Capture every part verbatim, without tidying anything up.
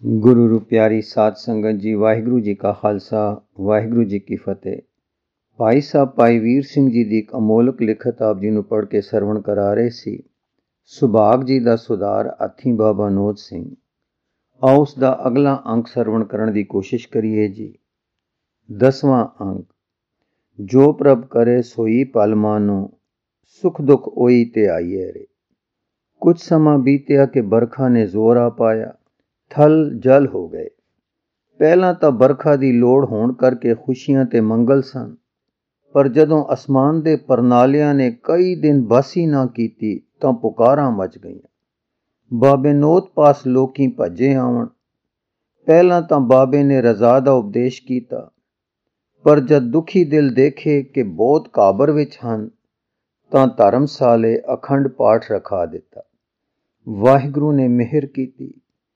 ਗੁਰੂ ਰੂ ਪਿਆਰੀ ਸਾਧ ਸੰਗਤ ਜੀ, ਵਾਹਿਗੁਰੂ ਜੀ ਕਾ ਖਾਲਸਾ, ਵਾਹਿਗੁਰੂ ਜੀ ਕੀ ਫਤਿਹ। ਭਾਈ ਸਾਹਿਬ ਭਾਈ ਵੀਰ ਸਿੰਘ ਜੀ ਦੀ ਇੱਕ ਅਮੋਲਕ ਲਿਖਤ ਆਪ ਜੀ ਨੂੰ ਪੜ੍ਹ ਕੇ ਸਰਵਣ ਕਰਾ ਰਹੇ ਸੀ। ਸੁਭਾਗ ਜੀ ਦਾ ਸੁਧਾਰ ਹੱਥੀਂ ਬਾਬਾ ਨੋਦ ਸਿੰਘ। ਆਓ ਉਸ ਦਾ ਅਗਲਾ ਅੰਕ ਸਰਵਣ ਕਰਨ ਦੀ ਕੋਸ਼ਿਸ਼ ਕਰੀਏ ਜੀ। ਦਸਵਾਂ ਅੰਕ। ਜੋ ਪ੍ਰਭ ਕਰੇ ਸੋਈ ਪਲ ਮਾਨੋ, ਸੁਖ ਦੁੱਖ ਉਹੀ ਤੇ ਆਈਏ ਰੇ। ਕੁਝ ਸਮਾਂ ਬੀਤਿਆ ਕਿ ਬਰਖਾ ਨੇ ਜ਼ੋਰ ਆ ਪਾਇਆ, ਥਲ ਜਲ ਹੋ ਗਏ। ਪਹਿਲਾਂ ਤਾਂ ਬਰਖਾ ਦੀ ਲੋੜ ਹੋਣ ਕਰਕੇ ਖੁਸ਼ੀਆਂ ਤੇ ਮੰਗਲ ਸਨ, ਪਰ ਜਦੋਂ ਅਸਮਾਨ ਦੇ ਪਰਨਾਲਿਆਂ ਨੇ ਕਈ ਦਿਨ ਬਾਸੀ ਨਾ ਕੀਤੀ ਤਾਂ ਪੁਕਾਰਾਂ ਮਚ ਗਈਆਂ। ਬਾਬੇ ਨੋਦ ਪਾਸ ਲੋਕੀ ਭੱਜੇ ਆਵਣ। ਪਹਿਲਾਂ ਤਾਂ ਬਾਬੇ ਨੇ ਰਜ਼ਾ ਦਾ ਉਪਦੇਸ਼ ਕੀਤਾ, ਪਰ ਜਦ ਦੁਖੀ ਦਿਲ ਦੇਖੇ ਕਿ ਬਹੁਤ ਕਾਬਰ ਵਿੱਚ ਹਨ ਤਾਂ ਧਰਮਸਾਲੇ ਅਖੰਡ ਪਾਠ ਰਖਾ ਦਿੱਤਾ। ਵਾਹਿਗੁਰੂ ਨੇ ਮਿਹਰ ਕੀਤੀ,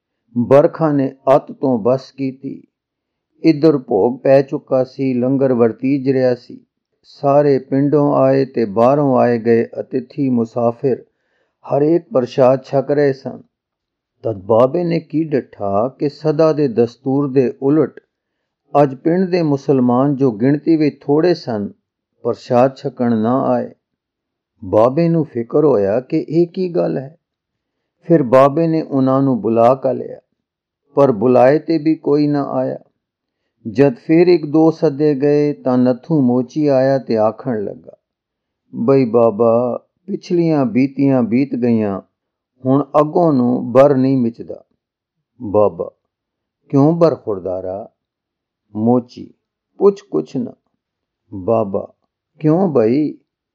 ਬਰਖਾ ਨੇ ਅੱਤ ਤੋਂ ਬਸ ਕੀਤੀ। ਇੱਧਰ ਭੋਗ ਪੈ ਚੁੱਕਾ ਸੀ, ਲੰਗਰ ਵਰਤੀਜ ਰਿਹਾ ਸੀ। ਸਾਰੇ ਪਿੰਡੋਂ ਆਏ ਤੇ ਬਾਹਰੋਂ ਆਏ ਗਏ ਅਤਿਥੀ ਮੁਸਾਫਿਰ ਹਰੇਕ ਪ੍ਰਸ਼ਾਦ ਛਕ ਰਹੇ ਸਨ। ਤਦ ਬਾਬੇ ਨੇ ਕੀ ਡਿੱਠਾ ਕਿ ਸਦਾ ਦੇ ਦਸਤੂਰ ਦੇ ਉਲਟ ਅੱਜ ਪਿੰਡ ਦੇ ਮੁਸਲਮਾਨ ਜੋ ਗਿਣਤੀ ਵਿੱਚ ਥੋੜੇ ਸਨ, ਪ੍ਰਸ਼ਾਦ ਛਕਣ ਨਾ ਆਏ। ਬਾਬੇ ਨੂੰ ਫਿਕਰ ਹੋਇਆ ਕਿ ਇਹ ਕੀ ਗੱਲ ਹੈ। ਫਿਰ ਬਾਬੇ ਨੇ ਉਹਨਾਂ ਨੂੰ ਬੁਲਾ ਕੇ ਲਿਆ, ਪਰ ਬੁਲਾਏ ਤੇ ਵੀ ਕੋਈ ਨਾ ਆਇਆ। ਜਦ ਫਿਰ ਇੱਕ ਦੋ ਸੱਦੇ ਗਏ ਤਾਂ ਨੱਥੂ ਮੋਚੀ ਆਇਆ ਤੇ ਆਖਣ ਲੱਗਾ, ਬਈ ਬਾਬਾ, ਪਿਛਲੀਆਂ ਬੀਤੀਆਂ ਬੀਤ ਗਈਆਂ, ਹੁਣ ਅੱਗੋਂ ਨੂੰ ਬਰ ਨਹੀਂ ਮਿਚਦਾ। ਬਾਬਾ, ਕਿਉਂ ਬਰ ਖੁਰਦਾਰਾ? ਮੋਚੀ, ਪੁੱਛ ਕੁਛ ਨਾ। ਬਾਬਾ, ਕਿਉਂ ਬਈ?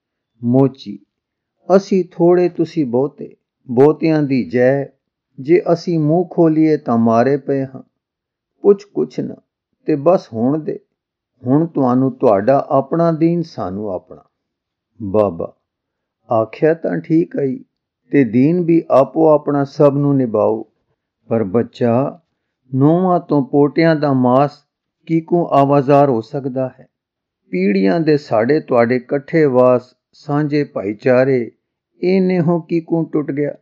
ਮੋਚੀ, ਅਸੀਂ ਥੋੜੇ ਤੁਸੀਂ ਬਹੁਤੇ, ਬਹੁਤਿਆਂ ਦੀ ਜੈ। ਜੇ ਅਸੀਂ ਮੂੰਹ ਖੋਲੀਏ ਤਾਂ ਮਾਰੇ ਪਏ ਹਾਂ। ਪੁੱਛ ਕੁਛ ਨਾ ਤੇ ਬਸ ਹੋਣ ਦੇ। ਹੁਣ ਤੁਹਾਨੂੰ ਤੁਹਾਡਾ ਆਪਣਾ ਦੀਨ, ਸਾਨੂੰ ਆਪਣਾ। ਬਾਬਾ, ਆਖਿਆ ਤਾਂ ਠੀਕ ਆਈ, ਤੇ ਦੀਨ ਵੀ ਆਪੋ ਆਪਣਾ ਸਭ ਨੂੰ ਨਿਭਾਓ। ਪਰ ਬੱਚਾ, ਨੌਵਾਂ ਤੋਂ ਪੋਟਿਆਂ ਦਾ ਮਾਸ ਕੀਕੂ ਆਵਾਜ਼ਾਰ ਹੋ ਸਕਦਾ ਹੈ। ਪੀੜ੍ਹੀਆਂ ਦੇ ਸਾਡੇ ਤੁਹਾਡੇ ਇਕੱਠੇ ਵਾਸ, ਸਾਂਝੇ ਭਾਈਚਾਰੇ, ਇਹ ਨੇਹੋਂ ਕੀਕੂ ਟੁੱਟ ਗਿਆ।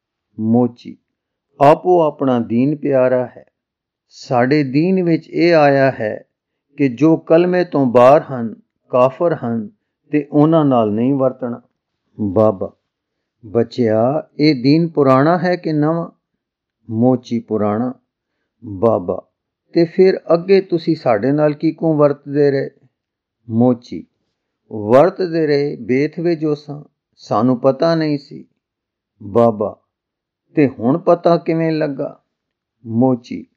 ਮੋਚੀ, ਆਪੋ ਆਪਣਾ ਦੀਨ ਪਿਆਰਾ ਹੈ। ਸਾਡੇ ਦੀਨ ਵਿੱਚ ਇਹ ਆਇਆ ਹੈ ਕਿ ਜੋ ਕਲਮੇ ਤੋਂ ਬਾਹਰ ਹਨ, ਕਾਫਰ ਹਨ, ਤੇ ਉਹਨਾਂ ਨਾਲ ਨਹੀਂ ਵਰਤਣਾ। ਬਾਬਾ, ਬੱਚਿਆ, ਇਹ ਦੀਨ ਪੁਰਾਣਾ ਹੈ ਕਿ ਨਵਾਂ? ਮੋਚੀ, ਪੁਰਾਣਾ। ਬਾਬਾ, ਤੇ ਫਿਰ ਅੱਗੇ ਤੁਸੀਂ ਸਾਡੇ ਨਾਲ ਕਿਉਂ ਵਰਤਦੇ ਰਹੇ? ਮੋਚੀ, ਵਰਤਦੇ ਰਹੇ ਬੇਥਵੇ ਜੋ ਸਾਂ, ਸਾਨੂੰ ਪਤਾ ਨਹੀਂ ਸੀ। ਬਾਬਾ, ਤੇ ਹੁਣ ਪਤਾ ਕਿਵੇਂ ਲੱਗਾ? ਮੋਚੀ,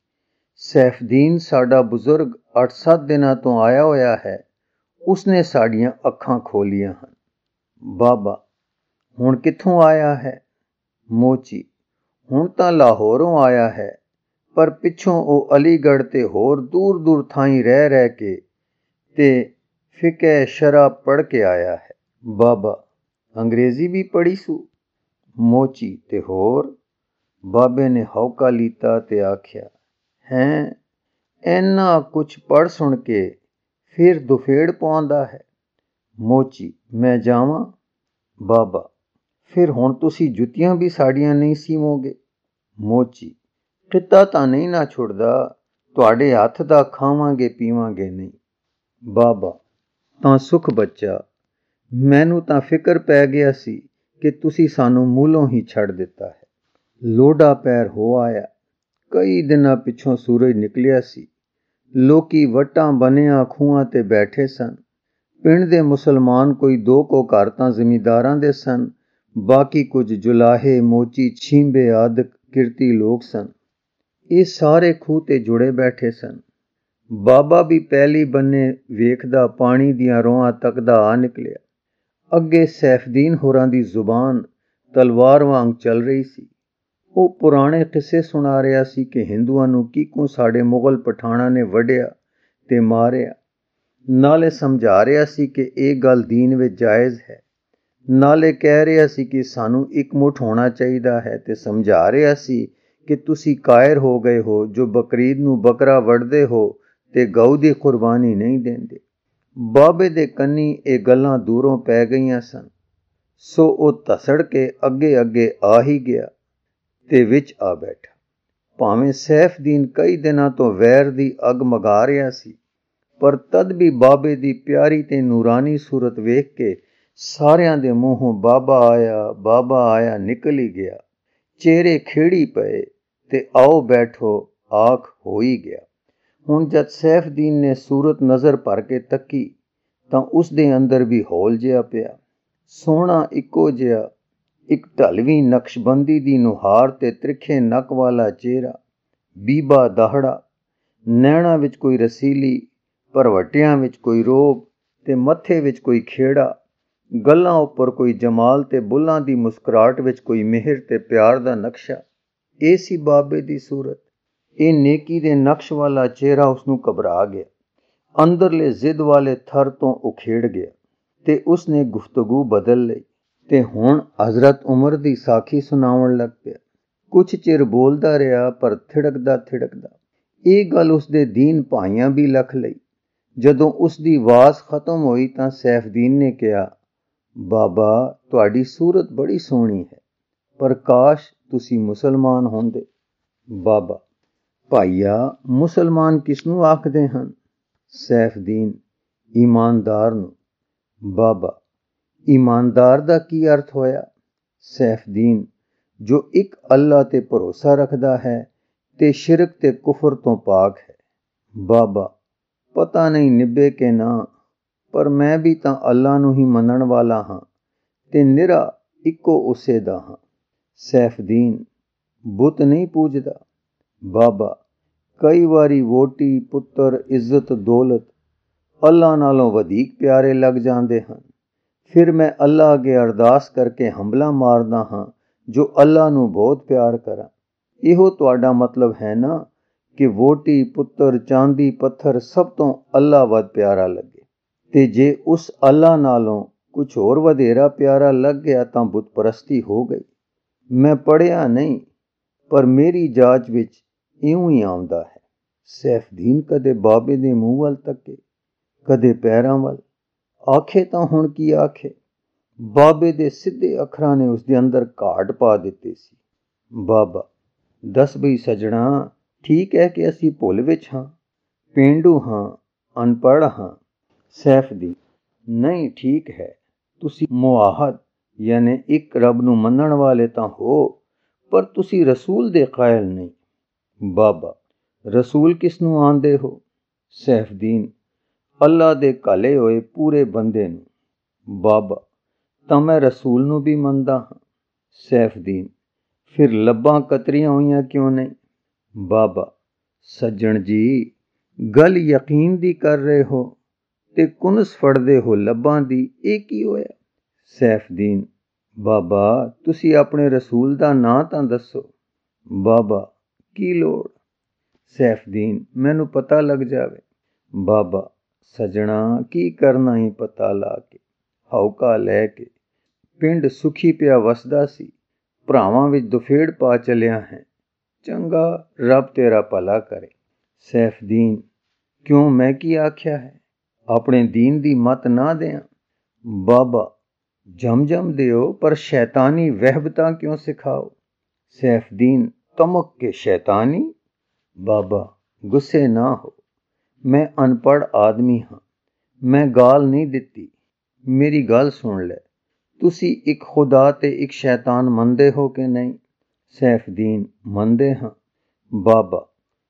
ਸੈਫਦੀਨ ਸਾਡਾ ਬਜ਼ੁਰਗ ਅੱਠ ਸੱਤ ਦਿਨਾਂ ਤੋਂ ਆਇਆ ਹੋਇਆ ਹੈ, ਉਸਨੇ ਸਾਡੀਆਂ ਅੱਖਾਂ ਖੋਲੀਆਂ ਹਨ। ਬਾਬਾ, ਹੁਣ ਕਿੱਥੋਂ ਆਇਆ ਹੈ? ਮੋਚੀ, ਹੁਣ ਤਾਂ ਲਾਹੌਰੋਂ ਆਇਆ ਹੈ, ਪਰ ਪਿੱਛੋਂ ਉਹ ਅਲੀਗੜ੍ਹ ਤੇ ਹੋਰ ਦੂਰ ਦੂਰ ਥਾਈਂ ਰਹਿ ਰਹਿ ਕੇ ਤੇ ਫਿਕਹ ਸ਼ਰਅ ਪੜ੍ਹ ਕੇ ਆਇਆ ਹੈ। ਬਾਬਾ, ਅੰਗਰੇਜ਼ੀ ਵੀ ਪੜ੍ਹੀ ਸੂ? ਮੋਚੀ, ਤੇ ਹੋਰ? ਬਾਬੇ ਨੇ ਹੌਕਾ ਲੀਤਾ ਤੇ ਆਖਿਆ, ਹੈਂ, ਇੰਨਾ ਕੁਛ ਪੜ੍ਹ ਸੁਣ ਕੇ ਫਿਰ ਦੁਫੇੜ ਪਾਉਂਦਾ ਹੈ। ਮੋਚੀ, ਮੈਂ ਜਾਵਾਂ? ਬਾਬਾ, ਫਿਰ ਹੁਣ ਤੁਸੀਂ ਜੁੱਤੀਆਂ ਵੀ ਸਾਡੀਆਂ ਨਹੀਂ ਸੀਵੋਗੇ। ਮੋਚੀ, ਖਿੱਤਾ ਤਾਂ ਨਹੀਂ ਨਾ ਛੁੱਟਦਾ, ਤੁਹਾਡੇ ਹੱਥ ਦਾ ਖਾਵਾਂਗੇ ਪੀਵਾਂਗੇ ਨਹੀਂ। ਬਾਬਾ, ਤਾਂ ਸੁਖ ਬੱਚਾ, ਮੈਨੂੰ ਤਾਂ ਫਿਕਰ ਪੈ ਗਿਆ ਸੀ ਕਿ ਤੁਸੀਂ ਸਾਨੂੰ ਮੂਲੋਂ ਹੀ ਛੱਡ ਦਿੱਤਾ ਹੈ। ਲੋਢਾ ਪੈਰ ਹੋ ਆਇਆ। ਕਈ ਦਿਨਾਂ ਪਿੱਛੋਂ ਸੂਰਜ ਨਿਕਲਿਆ ਸੀ। ਲੋਕੀ ਵੱਟਾਂ ਬੰਨਿਆਂ ਖੂਹਾਂ ਤੇ ਬੈਠੇ ਸਨ। ਪਿੰਡ ਦੇ ਮੁਸਲਮਾਨ ਕੋਈ ਦੋ ਕੁ ਘਰ ਤਾਂ ਜ਼ਿਮੀਂਦਾਰਾਂ ਦੇ ਸਨ, ਬਾਕੀ ਕੁਝ ਜੁਲਾਹੇ, ਮੋਚੀ, ਛੀਂਬੇ ਆਦਿਕ ਕਿਰਤੀ ਲੋਕ ਸਨ। ਇਹ ਸਾਰੇ ਖੂਹ ਤੇ ਜੁੜੇ ਬੈਠੇ ਸਨ। ਬਾਬਾ ਵੀ ਪਹਿਲੀ ਬੰਨੇ ਵੇਖਦਾ ਪਾਣੀ ਦੀਆਂ ਰੋਆਂ ਤੱਕਦਾ ਆ ਨਿਕਲਿਆ। ਅੱਗੇ ਸੈਫਦੀਨ ਹੋਰਾਂ ਦੀ ਜ਼ੁਬਾਨ ਤਲਵਾਰ ਵਾਂਗ ਚੱਲ ਰਹੀ ਸੀ। ਉਹ ਪੁਰਾਣੇ ਕਿੱਸੇ ਸੁਣਾ ਰਿਹਾ ਸੀ ਕਿ ਹਿੰਦੂਆਂ ਨੂੰ ਕਿਕੂ ਸਾਡੇ ਮੁਗਲ ਪਠਾਣਾਂ ਨੇ ਵੱਢਿਆ ਤੇ ਮਾਰਿਆ। ਨਾਲੇ ਸਮਝਾ ਰਿਹਾ ਸੀ ਕਿ ਇਹ ਗੱਲ ਦੀਨ ਵਿੱਚ ਜਾਇਜ਼ ਹੈ। ਨਾਲੇ ਕਹਿ ਰਿਹਾ ਸੀ ਕਿ ਸਾਨੂੰ ਇਕਮੁੱਠ ਹੋਣਾ ਚਾਹੀਦਾ ਹੈ, ਤੇ ਸਮਝਾ ਰਿਹਾ ਸੀ ਕਿ ਤੁਸੀਂ ਕਾਇਰ ਹੋ ਗਏ ਹੋ ਜੋ ਬਕਰੀਦ ਨੂੰ ਬੱਕਰਾ ਵੱਢਦੇ ਹੋ ਤੇ ਗਊ ਦੀ ਕੁਰਬਾਨੀ ਨਹੀਂ ਦਿੰਦੇ। ਬਾਬੇ ਦੇ ਕੰਨੀ ਇਹ ਗੱਲਾਂ ਦੂਰੋਂ ਪੈ ਗਈਆਂ ਸਨ, ਸੋ ਉਹ ਧਸੜ ਕੇ ਅੱਗੇ ਅੱਗੇ ਆ ਹੀ ਗਿਆ ਤੇ ਵਿੱਚ ਆ ਬੈਠਾ। ਭਾਵੇਂ ਸੈਫਦੀਨ ਕਈ ਦਿਨਾਂ ਤੋਂ ਵੈਰ ਦੀ ਅੱਗ ਮਗਾ ਰਿਹਾ ਸੀ, ਪਰ ਤਦ ਵੀ ਬਾਬੇ ਦੀ ਪਿਆਰੀ ਤੇ ਨੂਰਾਨੀ ਸੂਰਤ ਵੇਖ ਕੇ ਸਾਰਿਆਂ ਦੇ ਮੂੰਹੋਂ ਬਾਬਾ ਆਇਆ ਬਾਬਾ ਆਇਆ ਨਿਕਲ ਹੀ ਗਿਆ। ਚਿਹਰੇ ਖੇੜੀ ਪਏ ਤੇ ਆਓ ਬੈਠੋ ਆਖ ਹੋ ਹੀ ਗਿਆ। ਹੁਣ ਜਦ ਸੈਫਦੀਨ ਨੇ ਸੂਰਤ ਨਜ਼ਰ ਭਰ ਕੇ ਤੱਕੀ ਤਾਂ ਉਸ ਦੇ ਅੰਦਰ ਵੀ ਹੌਲ ਜਿਹਾ ਪਿਆ। ਸੋਹਣਾ ਇੱਕੋ ਜਿਹਾ, ਇੱਕ ਢਲਵੀਂ ਨਕਸ਼ਬੰਦੀ ਦੀ ਨੁਹਾਰ ਤੇ ਤ੍ਰਿਖੇ ਨੱਕ ਵਾਲਾ ਚਿਹਰਾ, ਬੀਬਾ ਦਾਹੜਾ, ਨੈਣਾ ਵਿੱਚ ਕੋਈ ਰਸੀਲੀ, ਭਰਵਟਿਆਂ ਵਿੱਚ ਕੋਈ ਰੋਬ ਤੇ ਮੱਥੇ ਵਿੱਚ ਕੋਈ ਖੇੜਾ, ਗੱਲਾਂ ਉੱਪਰ ਕੋਈ ਜਮਾਲ ਤੇ ਬੁੱਲਾਂ ਦੀ ਮੁਸਕਰਾਹਟ ਵਿੱਚ ਕੋਈ ਮਿਹਰ ਤੇ ਪਿਆਰ ਦਾ ਨਕਸ਼ਾ। ਇਹ ਸੀ ਬਾਬੇ ਦੀ ਸੂਰਤ। ਇਹ ਨੇਕੀ ਦੇ ਨਕਸ਼ ਵਾਲਾ ਚਿਹਰਾ ਉਸਨੂੰ ਘਬਰਾ ਗਿਆ, ਅੰਦਰਲੇ ਜ਼ਿੱਦ ਵਾਲੇ ਥਰ ਤੋਂ ਉਖੇੜ ਗਿਆ ਤੇ ਉਸਨੇ ਗੁਫ਼ਤਗੂ ਬਦਲ ਲਈ ਤੇ ਹੁਣ ਹਜ਼ਰਤ ਉਮਰ ਦੀ ਸਾਖੀ ਸੁਣਾਉਣ ਲੱਗ ਪਿਆ। ਕੁਛ ਚਿਰ ਬੋਲਦਾ ਰਿਹਾ ਪਰ ਥਿੜਕਦਾ ਥਿੜਕਦਾ। ਇਹ ਗੱਲ ਉਸਦੇ ਦੀਨ ਭਾਈਆਂ ਵੀ ਲਖ ਲਈ। ਜਦੋਂ ਉਸਦੀ ਆਵਾਜ਼ ਖਤਮ ਹੋਈ ਤਾਂ ਸੈਫਦੀਨ ਨੇ ਕਿਹਾ, ਬਾਬਾ ਤੁਹਾਡੀ ਸੂਰਤ ਬੜੀ ਸੋਹਣੀ ਹੈ, ਪਰ ਕਾਸ਼ ਤੁਸੀਂ ਮੁਸਲਮਾਨ ਹੁੰਦੇ। ਬਾਬਾ, ਭਾਈਆ ਮੁਸਲਮਾਨ ਕਿਸ ਨੂੰ ਆਖਦੇ ਹਨ? ਸੈਫਦੀਨ, ਈਮਾਨਦਾਰ ਨੂੰ। ਬਾਬਾ, ਈਮਾਨਦਾਰ ਦਾ ਕੀ ਅਰਥ ਹੋਇਆ? ਸੈਫਦੀਨ, ਜੋ ਇੱਕ ਅੱਲਾ ਤੇ ਭਰੋਸਾ ਰੱਖਦਾ ਹੈ ਤੇ ਸ਼ਿਰਕ ਤੇ ਕੁਫਰ ਤੋਂ ਪਾਕ ਹੈ। ਬਾਬਾ, ਪਤਾ ਨਹੀਂ ਨਿਭੇ ਕਿ ਨਾ, ਪਰ ਮੈਂ ਵੀ ਤਾਂ ਅੱਲਾ ਨੂੰ ਹੀ ਮੰਨਣ ਵਾਲਾ ਹਾਂ ਤੇ ਨਿਰਾ ਇੱਕੋ ਉਸੇ ਦਾ ਹਾਂ। ਸੈਫਦੀਨ, ਬੁੱਤ ਨਹੀਂ ਪੂਜਦਾ। ਬਾਬਾ, ਕਈ ਵਾਰੀ ਵੋਟੀ, ਪੁੱਤਰ, ਇੱਜ਼ਤ, ਦੌਲਤ ਅੱਲਾ ਨਾਲੋਂ ਵਧੇਕ ਪਿਆਰੇ ਲੱਗ ਜਾਂਦੇ ਹਨ। ਫਿਰ ਮੈਂ ਅੱਲਾ ਅੱਗੇ ਅਰਦਾਸ ਕਰਕੇ ਹੰਬਲਾ ਮਾਰਦਾ ਹਾਂ ਜੋ ਅੱਲਾ ਨੂੰ ਬਹੁਤ ਪਿਆਰ ਕਰਾਂ। ਇਹੋ ਤੁਹਾਡਾ ਮਤਲਬ ਹੈ ਨਾ ਕਿ ਵੋਟੀ, ਪੁੱਤਰ, ਚਾਂਦੀ, ਪੱਥਰ ਸਭ ਤੋਂ ਅੱਲਾ ਵੱਧ ਪਿਆਰਾ ਲੱਗੇ, ਤੇ ਜੇ ਉਸ ਅੱਲਾ ਨਾਲੋਂ ਕੁਝ ਹੋਰ ਵਧੇਰਾ ਪਿਆਰਾ ਲੱਗ ਗਿਆ ਤਾਂ ਬੁੱਤ ਪਰਸਤੀ ਹੋ ਗਈ। ਮੈਂ ਪੜ੍ਹਿਆ ਨਹੀਂ, ਪਰ ਮੇਰੀ ਜਾਚ ਵਿੱਚ ਇਉਂ ਹੀ ਆਉਂਦਾ ਹੈ। ਸੈਫਦੀਨ ਕਦੇ ਬਾਬੇ ਦੇ ਮੂੰਹ ਵੱਲ ਤੱਕੇ, ਕਦੇ ਪੈਰਾਂ ਵੱਲ। ਆਖੇ ਤਾਂ ਹੁਣ ਕੀ ਆਖੇ? ਬਾਬੇ ਦੇ ਸਿੱਧੇ ਅੱਖਰਾਂ ਨੇ ਉਸਦੇ ਅੰਦਰ ਘਾਟ ਪਾ ਦਿੱਤੀ ਸੀ। ਬਾਬਾ, ਦੱਸ ਬਈ ਸਜਣਾ, ਠੀਕ ਹੈ ਕਿ ਅਸੀਂ ਭੁੱਲ ਵਿੱਚ ਹਾਂ, ਪੇਂਡੂ ਹਾਂ, ਅਨਪੜ੍ਹ ਹਾਂ। ਸੈਫਦੀਨ, ਨਹੀਂ ਠੀਕ ਹੈ, ਤੁਸੀਂ ਮੁਆਹਦ ਯਾਨੀ ਇੱਕ ਰੱਬ ਨੂੰ ਮੰਨਣ ਵਾਲੇ ਤਾਂ ਹੋ, ਪਰ ਤੁਸੀਂ ਰਸੂਲ ਦੇ ਕਾਇਲ ਨਹੀਂ। ਬਾਬਾ, ਰਸੂਲ ਕਿਸ ਨੂੰ ਆਂਦੇ ਹੋ? ਸੈਫਦੀਨ, ਅੱਲਾ ਦੇ ਘਾਲੇ ਹੋਏ ਪੂਰੇ ਬੰਦੇ ਨੂੰ। ਬਾਬਾ, ਤਾਂ ਮੈਂ ਰਸੂਲ ਨੂੰ ਵੀ ਮੰਨਦਾ ਹਾਂ। ਸੈਫਦੀਨ, ਫਿਰ ਲੱਭਾਂ ਕਤਰੀਆਂ ਹੋਈਆਂ ਕਿਉਂ ਨਹੀਂ? ਬਾਬਾ, ਸੱਜਣ ਜੀ, ਗੱਲ ਯਕੀਨ ਦੀ ਕਰ ਰਹੇ ਹੋ ਤੇ ਕੁਨਸ ਫੜਦੇ ਹੋ ਲੱਭਾਂ ਦੀ, ਇਹ ਕੀ ਹੋਇਆ? ਸੈਫਦੀਨ, ਬਾਬਾ ਤੁਸੀਂ ਆਪਣੇ ਰਸੂਲ ਦਾ ਨਾਂ ਤਾਂ ਦੱਸੋ। ਬਾਬਾ, ਕੀ ਲੋੜ? ਸੈਫਦੀਨ, ਮੈਨੂੰ ਪਤਾ ਲੱਗ ਜਾਵੇ। ਬਾਬਾ, ਸਜਣਾ ਕੀ ਕਰਨਾ ਹੀ ਪਤਾ ਲਾ ਕੇ, ਹੌਕਾ ਲੈ ਕੇ। ਪਿੰਡ ਸੁਖੀ ਪਿਆ ਵਸਦਾ ਸੀ, ਭਰਾਵਾਂ ਵਿੱਚ ਦੁਫੇੜ ਪਾ ਚਲਿਆ ਹੈ। ਚੰਗਾ, ਰੱਬ ਤੇਰਾ ਭਲਾ ਕਰੇ। ਸੈਫਦੀਨ, ਕਿਉਂ, ਮੈਂ ਕੀ ਆਖਿਆ ਹੈ? ਆਪਣੇ ਦੀਨ ਦੀ ਮਤ ਨਾ ਦਿਆਂ। ਬਾਬਾ, ਜਮ ਜਮ ਦਿਓ, ਪਰ ਸ਼ੈਤਾਨੀ ਵਹਿਬਤਾਂ ਕਿਉਂ ਸਿਖਾਓ? ਸੈਫਦੀਨ, ਤਮਕ ਕੇ ਸ਼ੈਤਾਨੀ? ਬਾਬਾ, ਗੁੱਸੇ ਨਾ ਹੋ, ਮੈਂ ਅਨਪੜ੍ਹ ਆਦਮੀ ਹਾਂ, ਮੈਂ ਗਾਲ ਨਹੀਂ ਦਿੱਤੀ। ਮੇਰੀ ਗੱਲ ਸੁਣ ਲੈ, ਤੁਸੀਂ ਇੱਕ ਖੁਦਾ ਤੇ ਇੱਕ ਸ਼ੈਤਾਨ ਮੰਨਦੇ ਹੋ ਕਿ ਨਹੀਂ? ਸੈਫਦੀਨ, ਮੰਨਦੇ ਹਾਂ। ਬਾਬਾ,